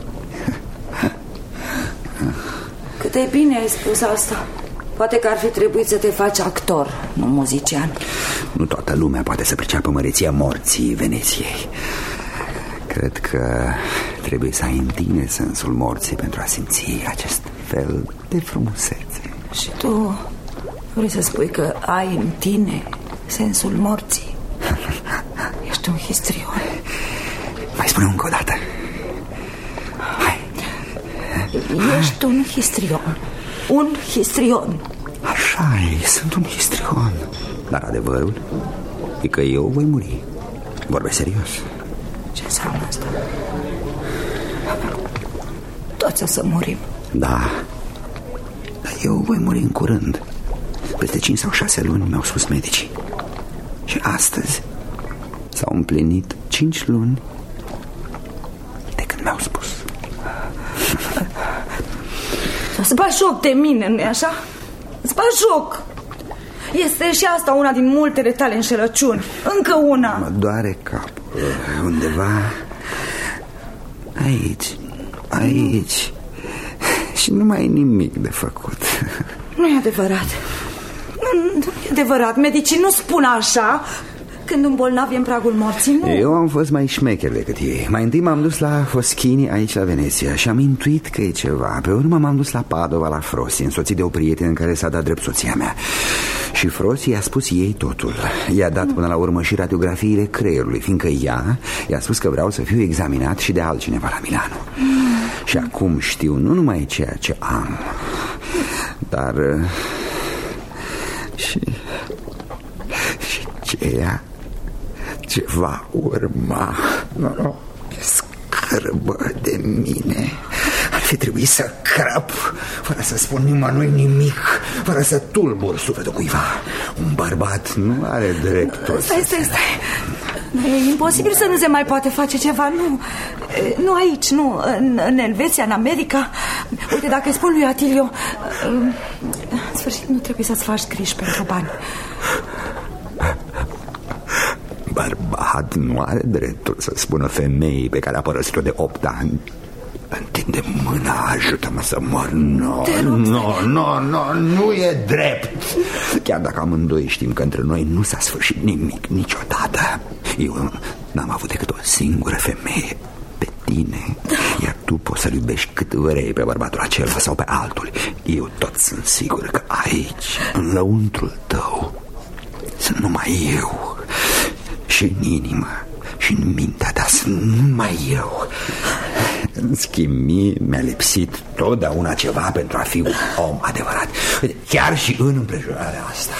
Cât de bine ai spus asta. Poate că ar fi trebuit să te faci actor, nu muzician. Nu toată lumea poate să priceapă măreția morții Veneției. Cred că trebuie să ai în tine sensul morții pentru a simți acest fel de frumusețe. Și tu Vrei să spui că ai în tine sensul morții? Ești un histrion. Mai spune încă o dată. Hai. Ești un histrion. Un histrion. Așa e, sunt un histrion. Dar adevărul e că eu voi muri. Vorbesc serios. Ce înseamnă asta? Toți o să murim. Da. Dar eu voi muri în curând. Peste 5 sau 6 luni, mi-au spus medicii. Și astăzi s-au împlinit 5 luni de când mi-au spus. Îți bagi joc de mine, nu-i așa? Îți bagi joc. Este și asta una din multele tale înșelăciuni. Încă una. Mă doare capul. Undeva aici. Și nu mai e nimic de făcut. Nu e adevărat. Nu e adevărat. Medicii nu spun așa când un bolnav e în pragul morții, nu? Eu am fost mai șmecher decât ei. Mai întâi m-am dus la Foschini aici la Veneția și am intuit că e ceva. Pe urmă m-am dus la Padova la Frosi, însoțit de o prietenă care s-a dat drept soția mea. Și Frosi i-a spus ei totul. I-a dat până la urmă și radiografiile creierului, fiindcă ea i-a spus că vreau să fiu examinat și de altcineva la Milano. Și acum știu nu numai ceea ce am, dar și ceea ce va urma. Scârbă de mine. Ar fi trebuit să crăp fără să spun nimănui nimic, fără să tulbur sufletul cuiva. Un bărbat nu are dreptul. Stai. E imposibil să nu se mai poate face ceva. Nu aici, nu în Elveția, în America. Uite, dacă îi spun lui Atilio, în sfârșit nu trebuie să-ți faci griji pentru bani. Bărbat nu are dreptul să spună femeii pe care a părăsit-o de 8 ani: întinde mâna, ajută-mă să mor. Nu e drept. Chiar dacă amândoi știm că între noi nu s-a sfârșit nimic niciodată. Eu n-am avut decât o singură femeie, pe tine. Iar tu poți să-l iubești cât vrei pe bărbatul acela sau pe altul. Eu tot sunt sigur că aici, în lăuntrul tău, sunt numai eu. Și în inimă și în mintea ta sunt numai eu. În schimb, mi-a lipsit totdeauna ceva pentru a fi un om adevărat. Chiar și în împrejurarea asta.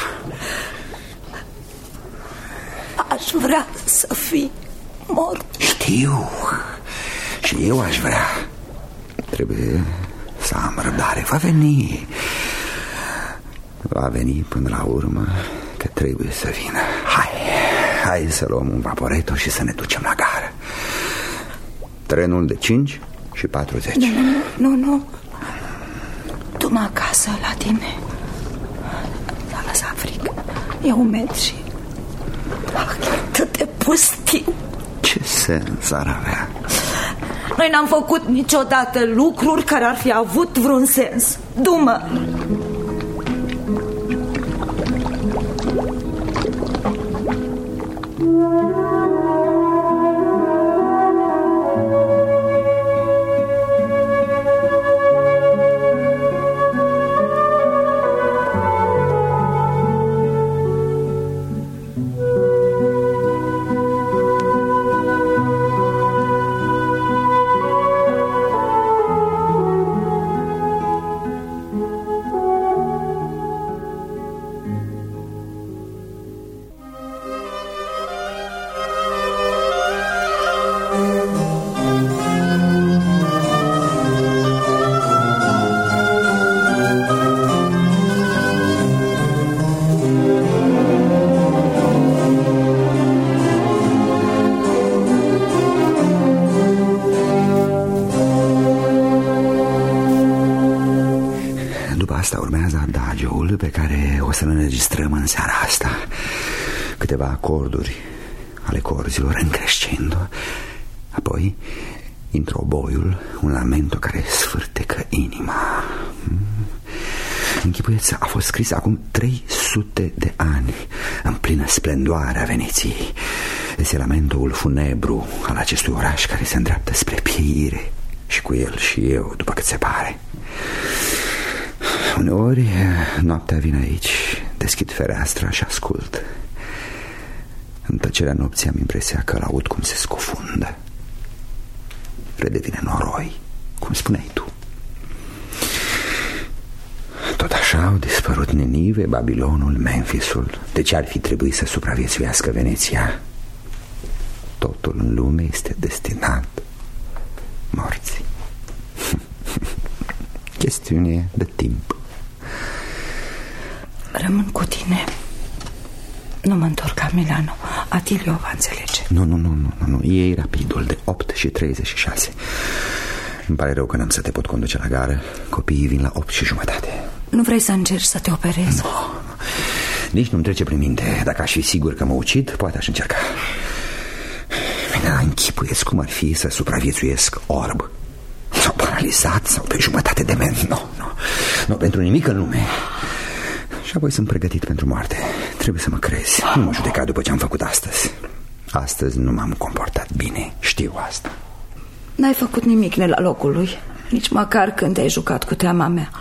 Aș vrea să fii mort. Știu. Și eu aș vrea. Trebuie să am răbdare. Va veni până la urmă, că trebuie să vină. Hai să luăm un vaporetto și să ne ducem la gară. Trenul de 5 și 40. Nu. Du-mă acasă la tine. S-a lăsat frig. E umed și atât de pustiu. Ce sens ar avea? Noi n-am făcut niciodată lucruri care ar fi avut vreun sens. Du-mă. Asta urmează adagiul pe care o să-l înregistrăm în seara asta. Câteva acorduri ale corzilor în crescendo. Apoi intră oboiul, un lamento care sfârtecă inima. Închipuieți, a fost scris acum 300 de ani, în plină splendoare a Veneției. Este lamentul funebru al acestui oraș care se îndreaptă spre pieire, și cu el și eu, după cât se pare. Uneori noaptea vine aici Deschid fereastra și ascult. În tăcerea nopții am impresia că l-aud cum se scufundă. Redevine noroi, cum spuneai tu. Tot așa au dispărut Ninive, Babilonul, Memphisul. De ce ar fi trebuit să supraviețuiască Veneția? Totul în lume este destinat morții. Chestiune de timp. Rămân cu tine. Nu mă întorc la Milano. Atilio va înțelege. Nu. Iei rapidul de 8:36. Îmi pare rău că n-am să te pot conduce la gară. Copiii vin la 8:30. Nu vrei să încerci să te operezi? Nu. Nici nu-mi trece prin minte. Dacă aș fi sigur că mă ucid, poate aș încerca. Bine, închipuiesc cum ar fi să supraviețuiesc orb sau paralizat sau pe jumătate de ment. Nu, pentru nimic în lume. Și apoi sunt pregătit pentru moarte. Trebuie să mă crezi. Nu mă judeca după ce am făcut astăzi. Astăzi nu m-am comportat bine. Știu asta. N-ai făcut nimic ne la locul lui. Nici măcar când te-ai jucat cu teama mea.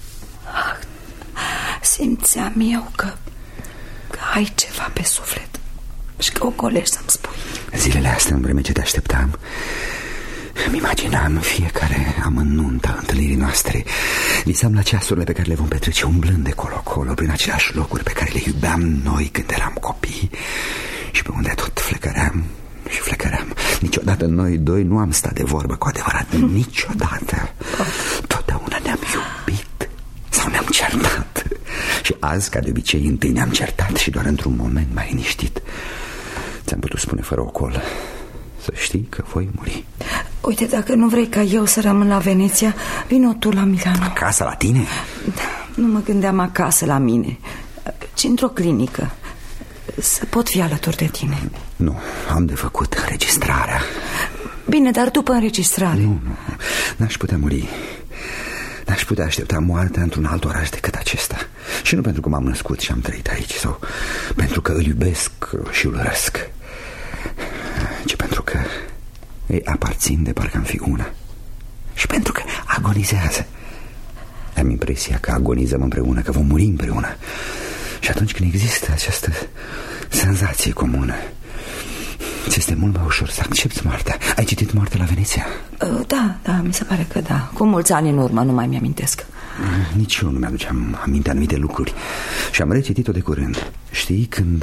Simțeam eu că ai ceva pe suflet și că o colești să-mi spui. Zilele astea, în vreme ce te așteptam, îmi imaginam fiecare amănunt al întâlnirii noastre. Visam la ceasurile pe care le vom petrece umblând de colo-colo prin aceleași locuri pe care le iubeam noi când eram copii și pe unde tot flecăream și flecăream. Niciodată noi doi nu am stat de vorbă cu adevărat. Niciodată. Totdeauna ne-am iubit sau ne-am certat. Și azi, ca de obicei, întâi ne-am certat și doar într-un moment mai liniștit ți-am putut spune fără ocol: să știi că voi muri. Uite, dacă nu vrei ca eu să rămân la Veneția, vino tu la Milano. Acasă la tine? Nu mă gândeam acasă la mine, ci într-o clinică. Să pot fi alături de tine. Nu, am de făcut înregistrarea. Bine, dar după înregistrare. Nu, n-aș putea muri. N-aș putea aștepta moartea într-un alt oraș decât acesta. Și nu pentru că m-am născut și am trăit aici, sau pentru că îl iubesc și îl urăsc, ci pentru că îi aparțin de parcă am fi una. Și pentru că agonizează. Am impresia că agonizăm împreună, că vom muri împreună. Și atunci când există această senzație comună, ți este mult mai ușor să accepti moartea. Ai citit Moartea la Veneția? Da, mi se pare că da. Cu mulți ani în urmă, nu mai mi-amintesc. Nici eu nu mi-aduceam aminte anumite lucruri. Și am recitit-o de curând. Știi, când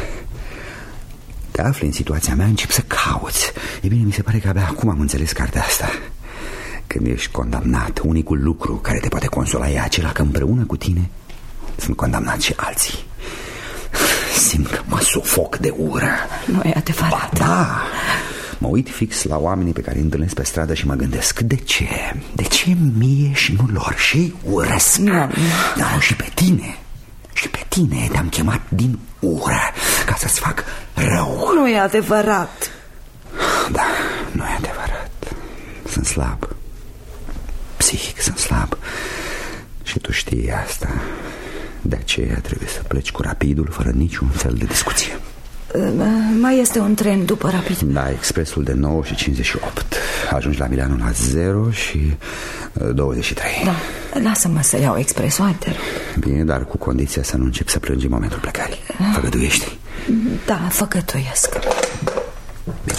te afli în situația mea, încep să cauți. E bine, mi se pare că abia acum am înțeles cartea asta. Când ești condamnat, unicul lucru care te poate consola e acela că împreună cu tine sunt condamnați și alții. Simt că mă sufoc de ură. Nu e adevărat. Da. Mă uit fix la oamenii pe care îi întâlnesc pe stradă și mă gândesc: de ce? De ce mie și nu lor? Și urăsc. Da, și pe tine. Și pe tine te-am chemat din ură ca să-ți fac rău. Nu e adevărat. Da, nu e adevărat. Sunt slab. Psihic sunt slab. Și tu știi asta. De aceea trebuie să pleci cu rapidul, fără niciun fel de discuție. Mai este un tren după rapid. Da, expresul de 9:58. Ajungi la Milano la 0:23. Da, lasă-mă să iau expresul, hai te rog. Bine, dar cu condiția să nu încep să plângi în momentul plecării. Făgăduiești? Da, făgăduiesc. Bine.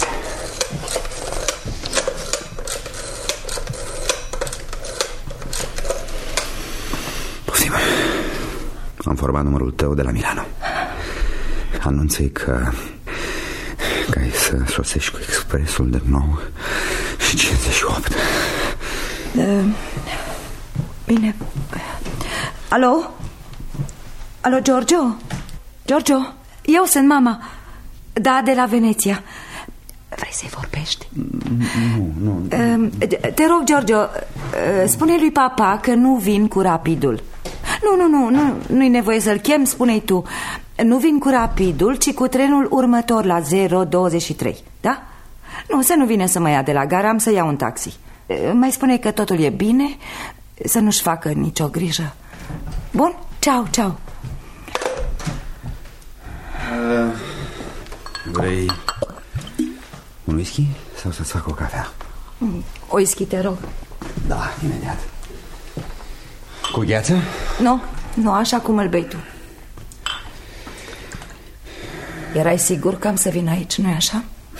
Poftim. Am format numărul tău de la Milano. Anunță-i că ai să sosești cu expresul de 9:58. Bine. Alo? Alo, Giorgio? Giorgio? Eu sunt mama. Da, de la Veneția. Vrei să-i vorbești? Nu. Te rog, Giorgio, spune lui papa că nu vin cu rapidul. Nu-i nevoie să-l chem, spune-i tu. Nu vin cu rapidul, ci cu trenul următor la 0:23. Da? Nu, să nu vină să mă ia de la gara, am să iau un taxi. Mai spune că totul e bine, să nu-și facă nicio grijă. Bun? Ceau. Vrei un whisky sau să-ți fac o cafea? O whisky, te rog. Da, imediat. Cu gheață? Nu, așa cum îl bei tu. Erai sigur că am să vin aici, nu-i așa?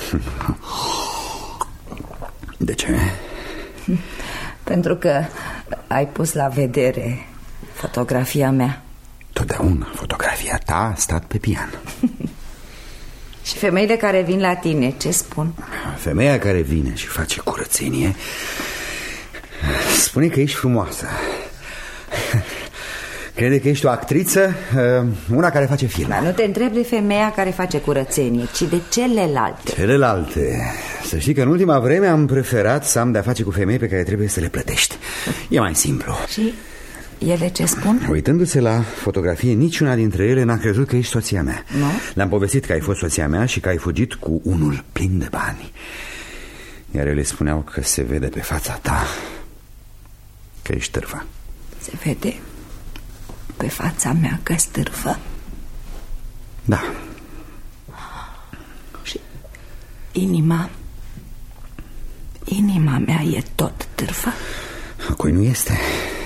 De ce? Pentru că ai pus la vedere fotografia mea. Totdeauna fotografia ta a stat pe pian. Și femeile care vin la tine, ce spun? Femeia care vine și face curățenie spune că ești frumoasă. Crede că ești o actriță, una care face filme. Dar nu te întreb de femeia care face curățenie, ci de celelalte. Celelalte. Să știi că în ultima vreme am preferat să am de-a face cu femei pe care trebuie să le plătești. E mai simplu. Și ele ce spun? Uitându-se la fotografie, niciuna dintre ele n-a crezut că ești soția mea. Nu? Le-am povestit că ai fost soția mea și că ai fugit cu unul plin de bani. Iar ele spuneau că se vede pe fața ta că ești târfă. Se vede pe fața mea că stârfă? Da. Și inima mea e tot târfă? A cui nu este?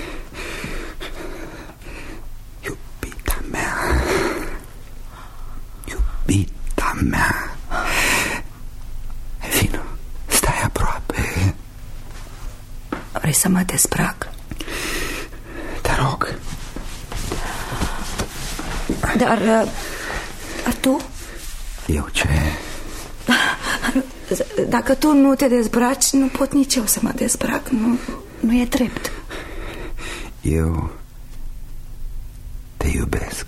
Iubita mea. Iubita mea. Vino, stai aproape. Vrei să mă dezbrac? Te rog. Dar tu? Eu ce? Dacă tu nu te dezbraci, nu pot nici eu să mă dezbrac. Nu e drept. Eu te iubesc.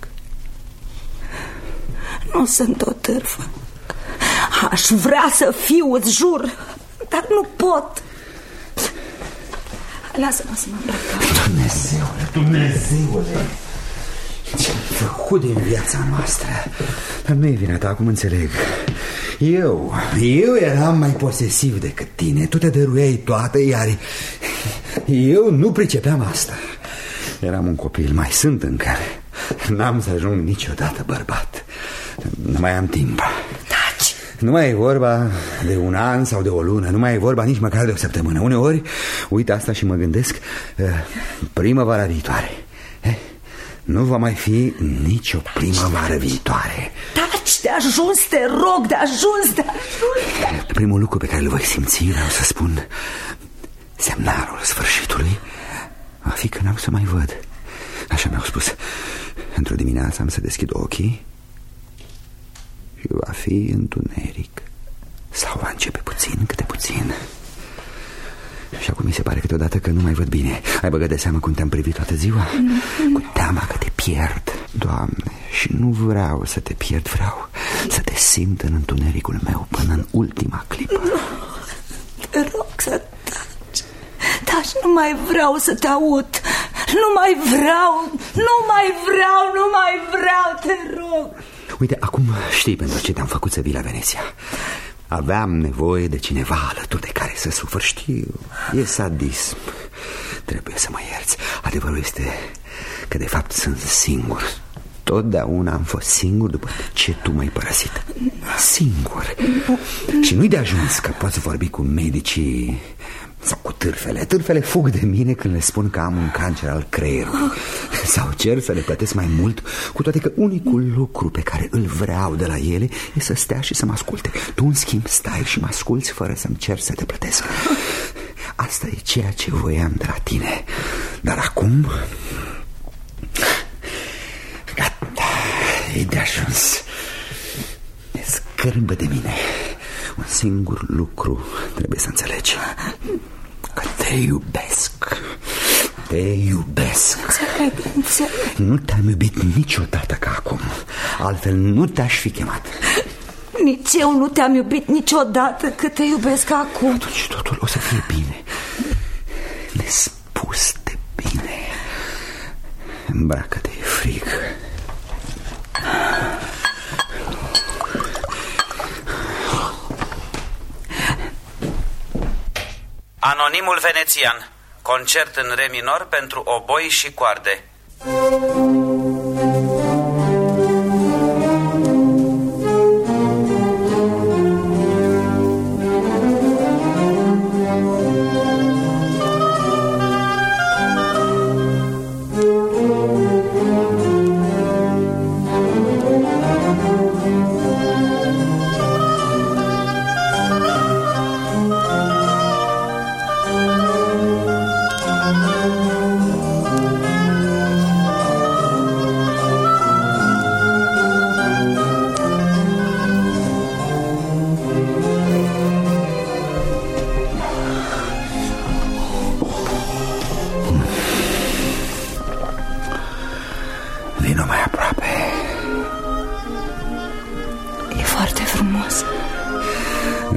Nu sunt o târfă. Aș vrea să fiu, îți jur, dar nu pot. Lasă-mă să mă îmbrac. Dumnezeule, ce-am făcut din viața noastră? Dar nu e vina ta, acum înțeleg. Eu eram mai posesiv decât tine. Tu te dăruiai toate, iar eu nu pricepeam asta. Eram un copil, mai sunt încă. N-am să ajung niciodată bărbat. Nu mai am timp. Taci! Nu mai e vorba de un an sau de o lună. Nu mai e vorba nici măcar de o săptămână. Uneori uit asta și mă gândesc, primăvara viitoare nu va mai fi nicio primăvară viitoare. Taci, de ajuns, te rog, de ajuns. Primul lucru pe care îl voi simți, vreau să spun, semnalul sfârșitului va fi că n-am să mai văd. Așa mi-au spus. Într-o dimineață am să deschid ochii și va fi întuneric. Sau va începe puțin, câte puțin. Și acum mi se pare câteodată că nu mai văd bine. Ai băgat de seamă cum te-am privit toată ziua? Cu teama că te pierd. Doamne, și nu vreau să te pierd. Vreau să te simt în întunericul meu până în ultima clipă. Te rog să taci. Taci, nu mai vreau să te aud. Nu mai vreau, te rog. Uite, acum știi pentru ce te-am făcut să vii la Veneția. Aveam nevoie de cineva alături de care să sufăr. Știu, e sadism. Trebuie să mă ierți. Adevărul este că de fapt sunt singur. Totdeauna am fost singur după ce tu m-ai părăsit. Singur. Și nu-i de ajuns că poți vorbi cu medicii sau cu târfele. Târfele fug de mine când le spun că am un cancer al creierului. Sau cer să le plătesc mai mult, cu toate că unicul lucru pe care îl vreau de la ele e să stea și să mă asculte. Tu, în schimb, stai și mă asculți fără să-mi cer să te plătesc. Asta e ceea ce voiam de la tine. Dar acum gata, e de ajuns. E scârbă de mine. Un singur lucru trebuie să înțelegi: că te iubesc. Te iubesc. Înțeleg. Nu te-am iubit niciodată ca acum. Altfel nu te-aș fi chemat. Nici eu nu te-am iubit niciodată cât te iubesc acum. Atunci totul o să fie bine. Nespus de bine. Îmbracă-te, e frig. Anonimul venețian. Concert în re minor pentru oboi și coarde.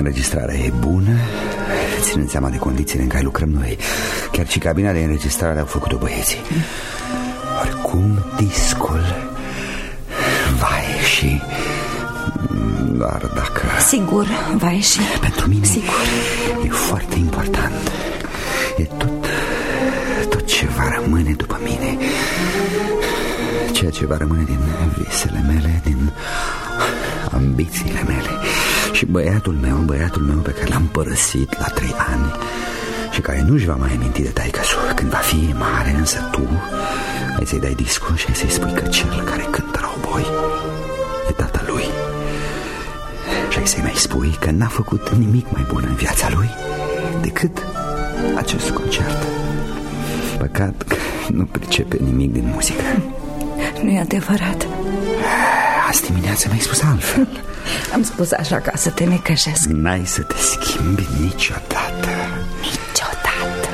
Înregistrarea e bună, ținând seama de condițiile în care lucrăm noi. Chiar și cabina de înregistrare au făcut-o băieții. Oricum, discul va ieși, doar dacă... Sigur va ieși. Pentru mine sigur. E foarte important. E tot ce va rămâne după mine, ceea ce va rămâne din visele mele, din ambițiile mele. Și băiatul meu pe care l-am părăsit la 3 ani și care nu-și va mai aminti de taică-su când va fi mare, însă tu ai să-i dai discul și ai să-i spui că cel care cântă la oboi e tatălui. Și ai să-i mai spui că n-a făcut nimic mai bun în viața lui decât acest concert. Păcat că nu pricepe nimic din muzică. Nu e adevărat. Azi dimineață mi-ai spus altfel. Am spus așa ca să te necăjesc. N-ai să te schimbi niciodată. Niciodată.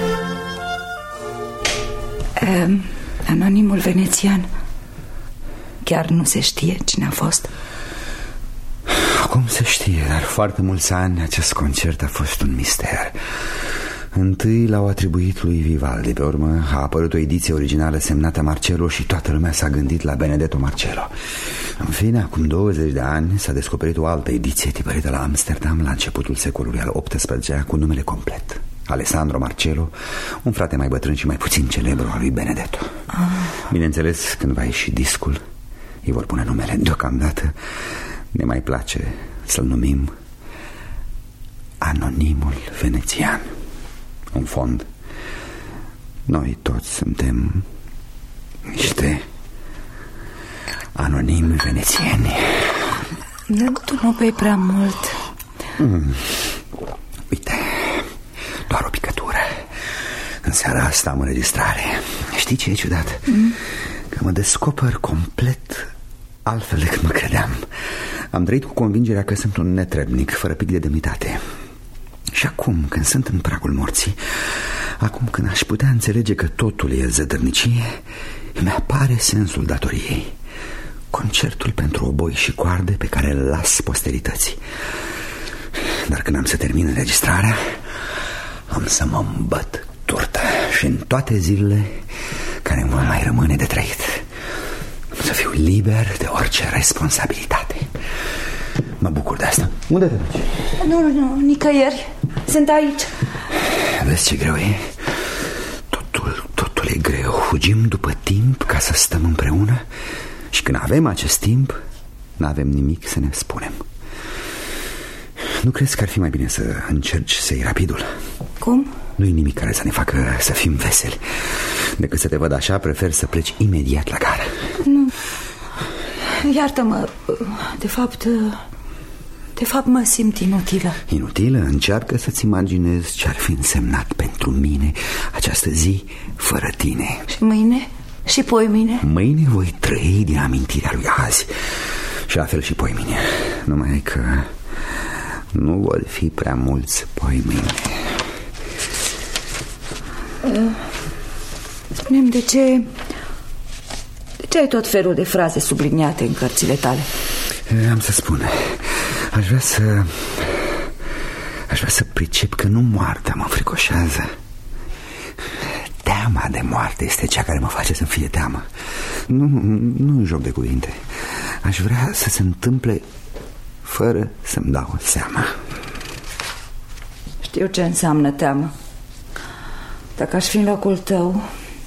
Anonimul venețian, chiar nu se știe cine a fost? Acum se știe, dar foarte mulți ani acest concert a fost un mister. Întâi l-au atribuit lui Vivaldi, pe urmă a apărut o ediție originală semnată Marcello și toată lumea s-a gândit la Benedetto Marcello. În fine, acum 20 de ani s-a descoperit o altă ediție tipărită la Amsterdam la începutul secolului al XVIII-lea cu numele complet: Alessandro Marcello, un frate mai bătrân și mai puțin celebru al lui Benedetto. Bineînțeles, când va ieși discul, îi vor pune numele. Deocamdată ne mai place să-l numim Anonimul Venețian. În fond, noi toți suntem niște anonimi venețieni. Tu nu bei prea mult. Uite, doar o picătură. În seara asta am înregistrare. Știi ce e ciudat? Că mă descoper complet altfel decât mă credeam. Am trăit cu convingerea că sunt un netrebnic, fără pic de demnitate. Și acum, când sunt în pragul morții, acum când aș putea înțelege că totul e zădărnicie, îmi apare sensul datoriei. Concertul pentru oboi și coarde pe care îl las posterității. Dar când am să termin înregistrarea, am să mă îmbăt turtă. Și în toate zilele care îmi vor mai rămâne de trăit, am să fiu liber de orice responsabilitate. Mă bucur de asta. Unde te duci? Nu, nicăieri. Sunt aici. Vezi ce greu e? Totul e greu. Fugim după timp ca să stăm împreună și când avem acest timp, n-avem nimic să ne spunem. Nu crezi că ar fi mai bine să încerci să iei rapidul? Cum? Nu-i nimic care să ne facă să fim veseli. Decât să te văd așa, prefer să pleci imediat la gară. Nu. Iartă-mă. De fapt mă simt inutilă. Inutilă? Încearcă să-ți imaginezi ce ar fi însemnat pentru mine această zi fără tine. Și mâine? Și poimine? Mâine voi trăi din amintirea lui azi. Și la fel și poimine. Numai că nu vor fi prea mulți poimine. Spune-mi, de ce ai tot felul de fraze subliniate în cărțile tale? Am să spun. Aș vrea să pricep că nu moartea mă fricoșează. Teama de moarte este cea care mă face să-mi fie teamă. Nu joc de cuvinte. Aș vrea să se întâmple fără să-mi dau seama. Știu ce înseamnă teamă. Dacă aș fi în locul tău,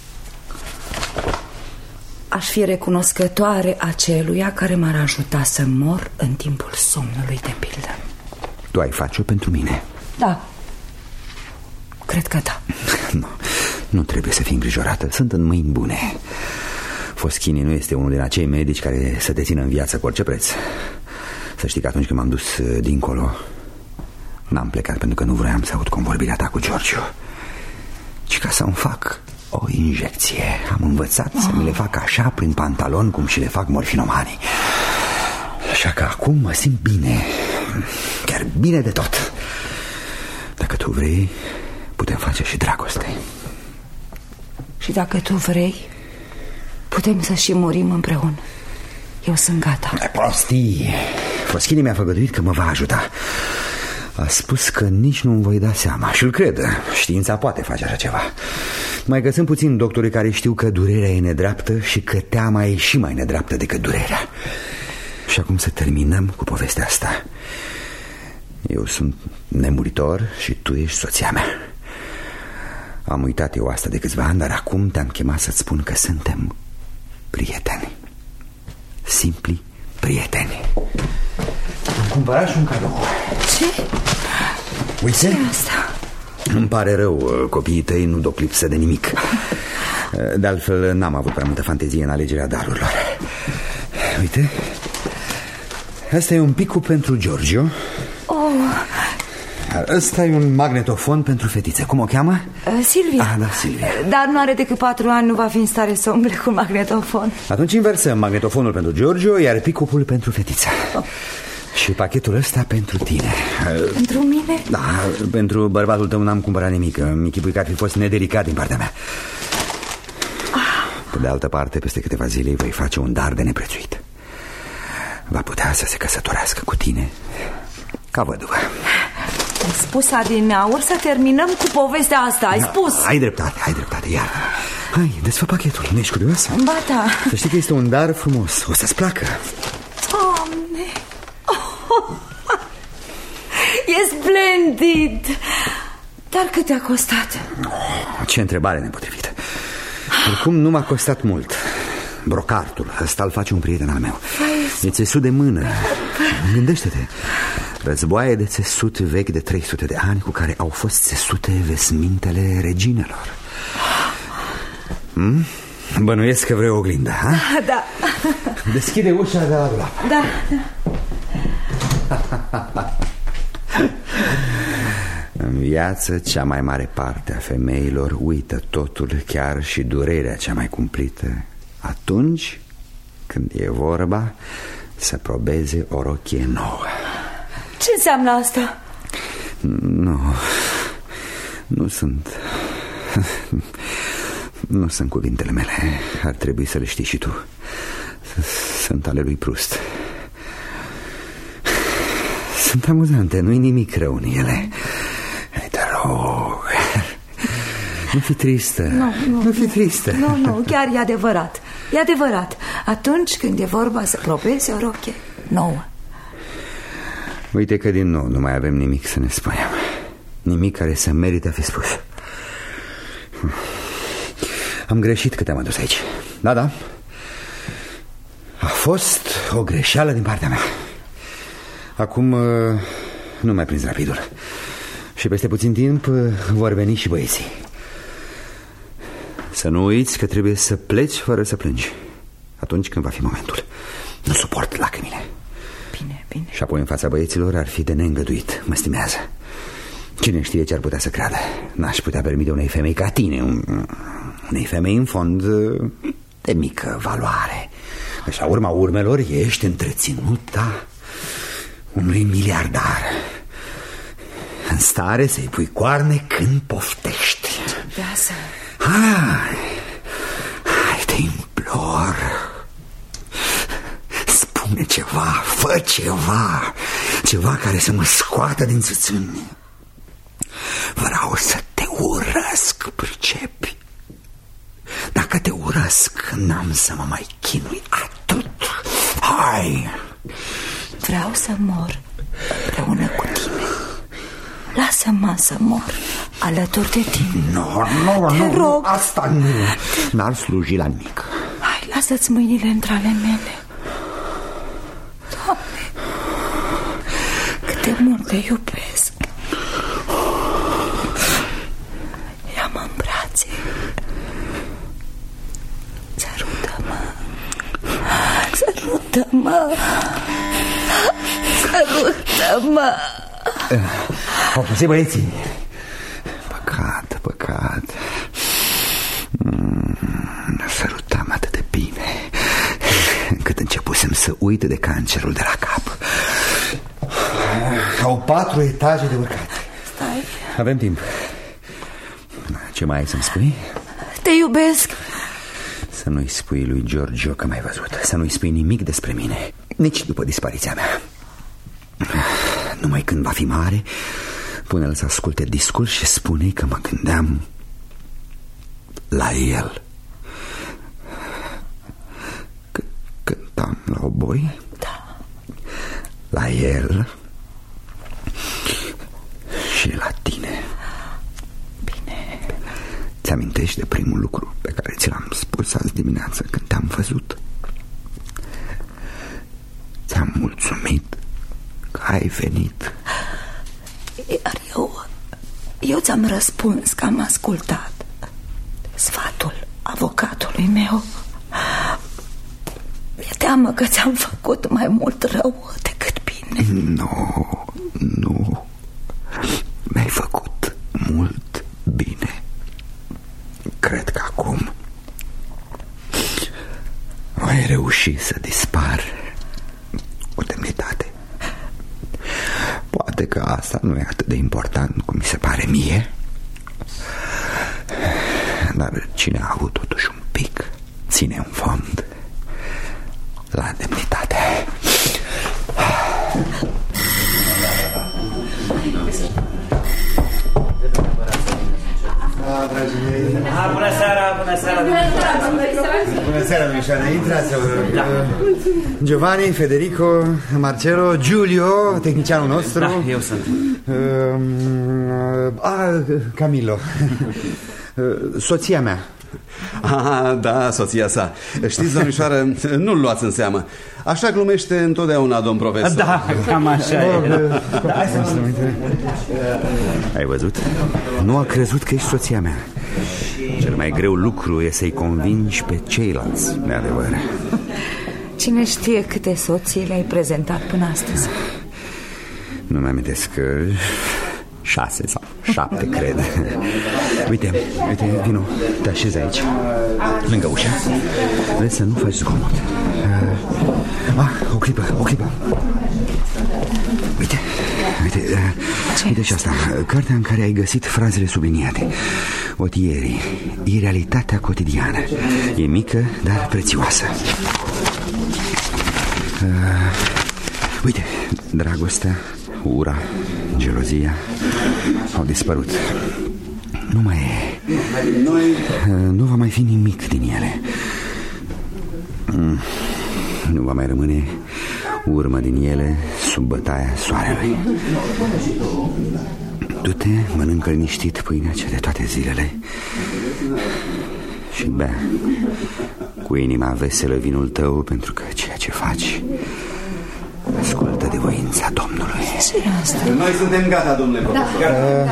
aș fi recunoscătoare aceluia care m-ar ajuta să mor în timpul somnului, de pildă. Tu ai face-o pentru mine? Da. Cred că da. Nu trebuie să fii îngrijorată. Sunt în mâini bune. Foschini nu este unul din acei medici care să te țină în viață cu orice preț. Să știi că atunci când m-am dus dincolo, n-am plecat pentru că nu vroiam să aud convorbirea ta cu Giorgio, ci ca să-mi fac o injecție. Am învățat să mi le fac așa prin pantalon cum și le fac morfinomanii. Așa că acum mă simt bine. Chiar bine de tot. Dacă tu vrei, putem face și dragoste. Și dacă tu vrei, putem să și murim împreună. Eu sunt gata. Prostii. Foschini mi-a făgăduit că mă va ajuta. A spus că nici nu-mi voi da seama. Și-l cred, știința poate face așa ceva. Mai că sunt puțini doctori care știu că durerea e nedreaptă și că teama e și mai nedreaptă decât durerea. Și acum să terminăm cu povestea asta. Eu sunt nemuritor și tu ești soția mea. Am uitat eu asta de câțiva ani, dar acum te-am chemat să-ți spun că suntem prieteni. Simpli prieteni. Am cumpărat și un cadou. Ce? Uite? Ce e asta? Îmi pare rău, copiii tăi nu duc lipsă de nimic. De altfel, n-am avut prea multă fantezie în alegerea darurilor. Uite, asta e un picu pentru Giorgio. Ăsta e un magnetofon pentru fetiță. Cum o cheamă? Silvia. Ah, da, Silvia. Dar nu are decât 4 ani, nu va fi în stare să umble cu un magnetofon. Atunci inversăm magnetofonul pentru Giorgio, iar picupul pentru fetiță. Și pachetul ăsta pentru tine. Pentru mine? Da, pentru bărbatul tău n-am cumpărat nimic. Mi chipui că ar fi fost nedelicat din partea mea. Pe de altă parte, peste câteva zile îi voi face un dar de neprețuit. Va putea să se căsătorească cu tine ca văduvă. Ai spus adineauri să terminăm cu povestea asta. Ai spus. Ai dreptate, iar. Hai, desfă pachetul, nu ești curios? Ba da. Să știi că este un dar frumos, o să-ți placă. Doamne, e splendid. Dar cât te-a costat? Ce întrebare nepotrivită. Oricum nu m-a costat mult. Brocartul, ăsta îl face un prieten al meu. E țesut de mână. Gândește-te, războaie de țesut vechi de 300 de ani cu care au fost țesute vesmintele reginelor. Bănuiesc că vrei o oglindă, ha? Da. Deschide ușa de la dulap. Da. În viață, cea mai mare parte a femeilor uită totul, chiar și durerea cea mai cumplită, atunci când e vorba să probeze o rochie nouă. Ce înseamnă asta? Nu sunt cuvintele mele. Ar trebui să le știi și tu. Sunt ale lui Proust. Sunt amuzante, nu-i nimic rău în ele. Te rog, nu fi tristă. Nu fi tristă. Nu, chiar e adevărat. E adevărat. Atunci când e vorba să probezi o rochie nouă. Uite că din nou nu mai avem nimic să ne spunem. Nimic care să merite a fi spus. Am greșit că te-am adus aici. Da. A fost o greșeală din partea mea. Acum nu mai prins rapidul. Și peste puțin timp vor veni și băieții. Să nu uiți că trebuie să pleci fără să plângi atunci când va fi momentul. Nu suport lacrimile. Bine. Și apoi în fața băieților ar fi de neîngăduit. Mă stimează. Cine știe ce ar putea să creadă. N-aș putea permite unei femei ca tine, unei femei în fond de mică valoare. Deci la urma urmelor ești întreținuta unui miliardar, în stare să-i pui coarne când poftești. Hai, te implor. Spune ceva, fă ceva. Ceva care să mă scoată din țâțâni. Vreau să te urăsc, pricepi? Dacă te urăsc, n-am să mă mai chinui atât. Hai! Vreau să mor împreună cu tine. Lasă-mă să mor alături de tine. Nu, rog. asta nu. N-ar sluji la nimic. Hai, lasă-ți mâinile între ale mele. Doamne, cât de mult te iubesc. Ia-mă în brațe. Sărută-mă. Au pus băieții. Păcat. Sărutam atât de bine încât începusem să uit de cancerul de la cap. Au 4 etaje de urcat. Stai. Avem timp. Ce mai ai să-mi spui? Te iubesc. Să nu-i spui lui Giorgio că m-ai văzut. Să nu-i spui nimic despre mine, nici după dispariția mea. Numai când va fi mare, pune-l să asculte discul și spune că mă gândeam la el. Cântam la oboi? Da. La el și la tine. Bine. Ți-amintești de primul lucru pe care ți l-am spus azi dimineață când te-am văzut? Ți-am mulțumit că ai venit. Iar eu ți-am răspuns că am ascultat sfatul avocatului meu. Mi-e teamă că ți-am făcut mai mult rău decât bine. Nu. Mi-ai făcut mult bine. Cred că acum ai reușit să dispar cu demnitate. Poate că asta nu e atât de important cum mi se pare mie, dar cine a avut totuși un pic ține un fond la demnitate. Dragii mei. Bună seara, bună seara. Bună seara, domnișoare. Intrați, Giovanni, Federico, Marcelo, Giulio, tehnicianul nostru. Da, eu sunt. Camilo. Soția mea. Da, soția sa. Știți, domnișoară, nu-l luați în seamă. Așa glumește întotdeauna domn profesor. Da, cam așa e. Ai văzut? Nu a crezut că ești soția mea. Cel mai greu lucru e să-i convingi pe ceilalți de adevăr. Cine știe câte soții le-ai prezentat până astăzi? Nu-mi amintesc că 6 sau 7, cred. Uite, vino, te așezi aici, lângă ușă. Vreți să nu faci zgomot. O clipă. Uite și asta, cartea în care ai găsit frazele subliniate. Otierii, irealitatea cotidiană. E mică, dar prețioasă. Uite, dragostea, ura, gelozia au dispărut. Nu mai e. Nu va mai fi nimic din ele. Nu va mai rămâne urmă din ele sub bătaia soarelui. Du-te, mănâncă liniștit pâinea cea de toate zilele și bea cu inima veselă vinul tău, pentru că ceea ce faci ascultă de voința Domnului. Ce asta? Noi suntem gata, domnule profesor.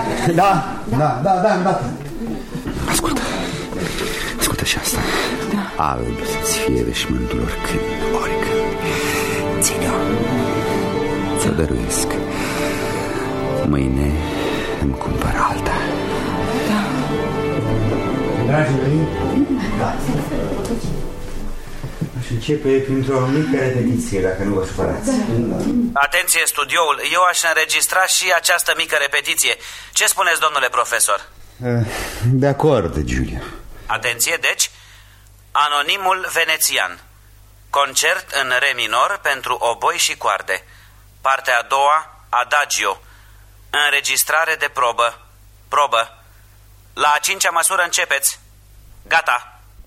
Da. Ascultă și asta. Alb să-ți fie veșmântul oricând. Ține-o. Ți-o dăruiesc. Mâine îmi cumpăr alta. Da. Dragii mei, aș începe printr-o mică repetiție, dacă nu vă supărați. Atenție, studioul, eu aș înregistra și această mică repetiție. Ce spuneți, domnule profesor? De acord, Giulia. Atenție, deci, Anonimul venețian. Concert în re minor pentru oboi și coarde. Partea a doua, Adagio. Înregistrare de probă. Probă. La a 5-a măsură începeți. Gata.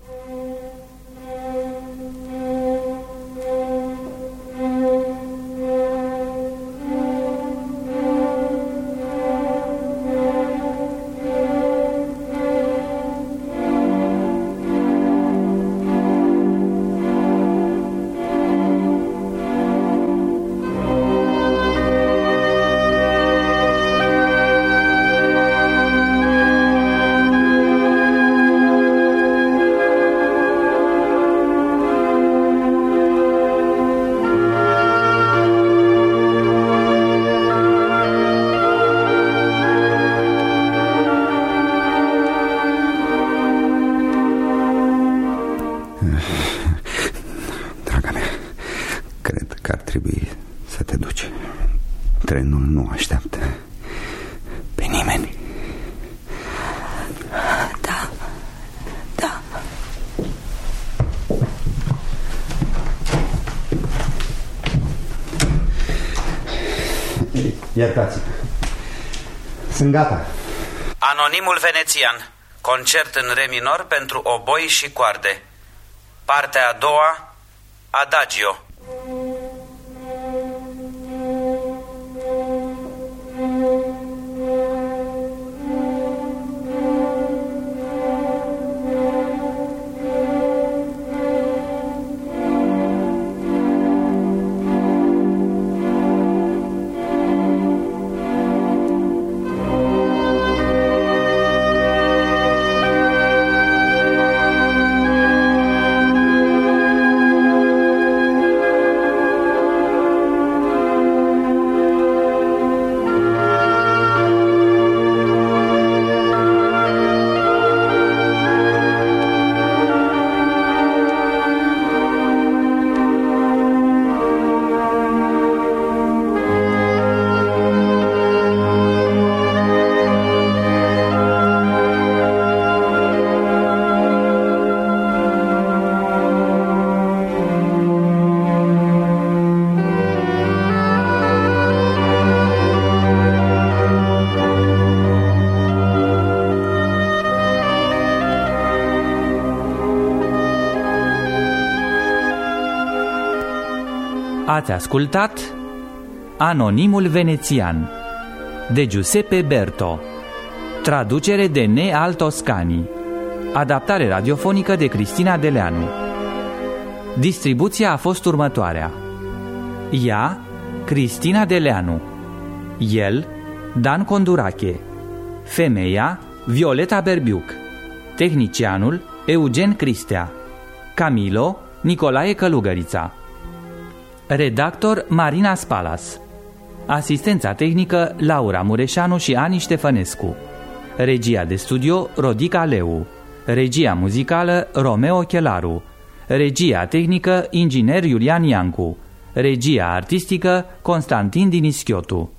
Draga mea, cred că ar trebui să te duci. Trenul nu așteaptă pe nimeni. Da. Iertați-mă. Sunt gata. Anonimul venețian. Concert în re minor pentru oboi și coarde. Partea a doua, Adagio. Ați ascultat Anonimul venețian de Giuseppe Berto, traducere de Neal Toscani, adaptare radiofonică de Cristina Deleanu. Distribuția a fost următoarea: ea, Cristina Deleanu; el, Dan Condurache; femeia, Violeta Berbiuc; tehnicianul, Eugen Cristea; Camilo, Nicolae Călugărița; redactor, Marina Spalas; asistența tehnică, Laura Mureșanu și Ani Ștefănescu; regia de studio, Rodica Leu; regia muzicală, Romeo Chelaru; regia tehnică, inginer Iulian Iancu; regia artistică, Constantin Dinischiotu.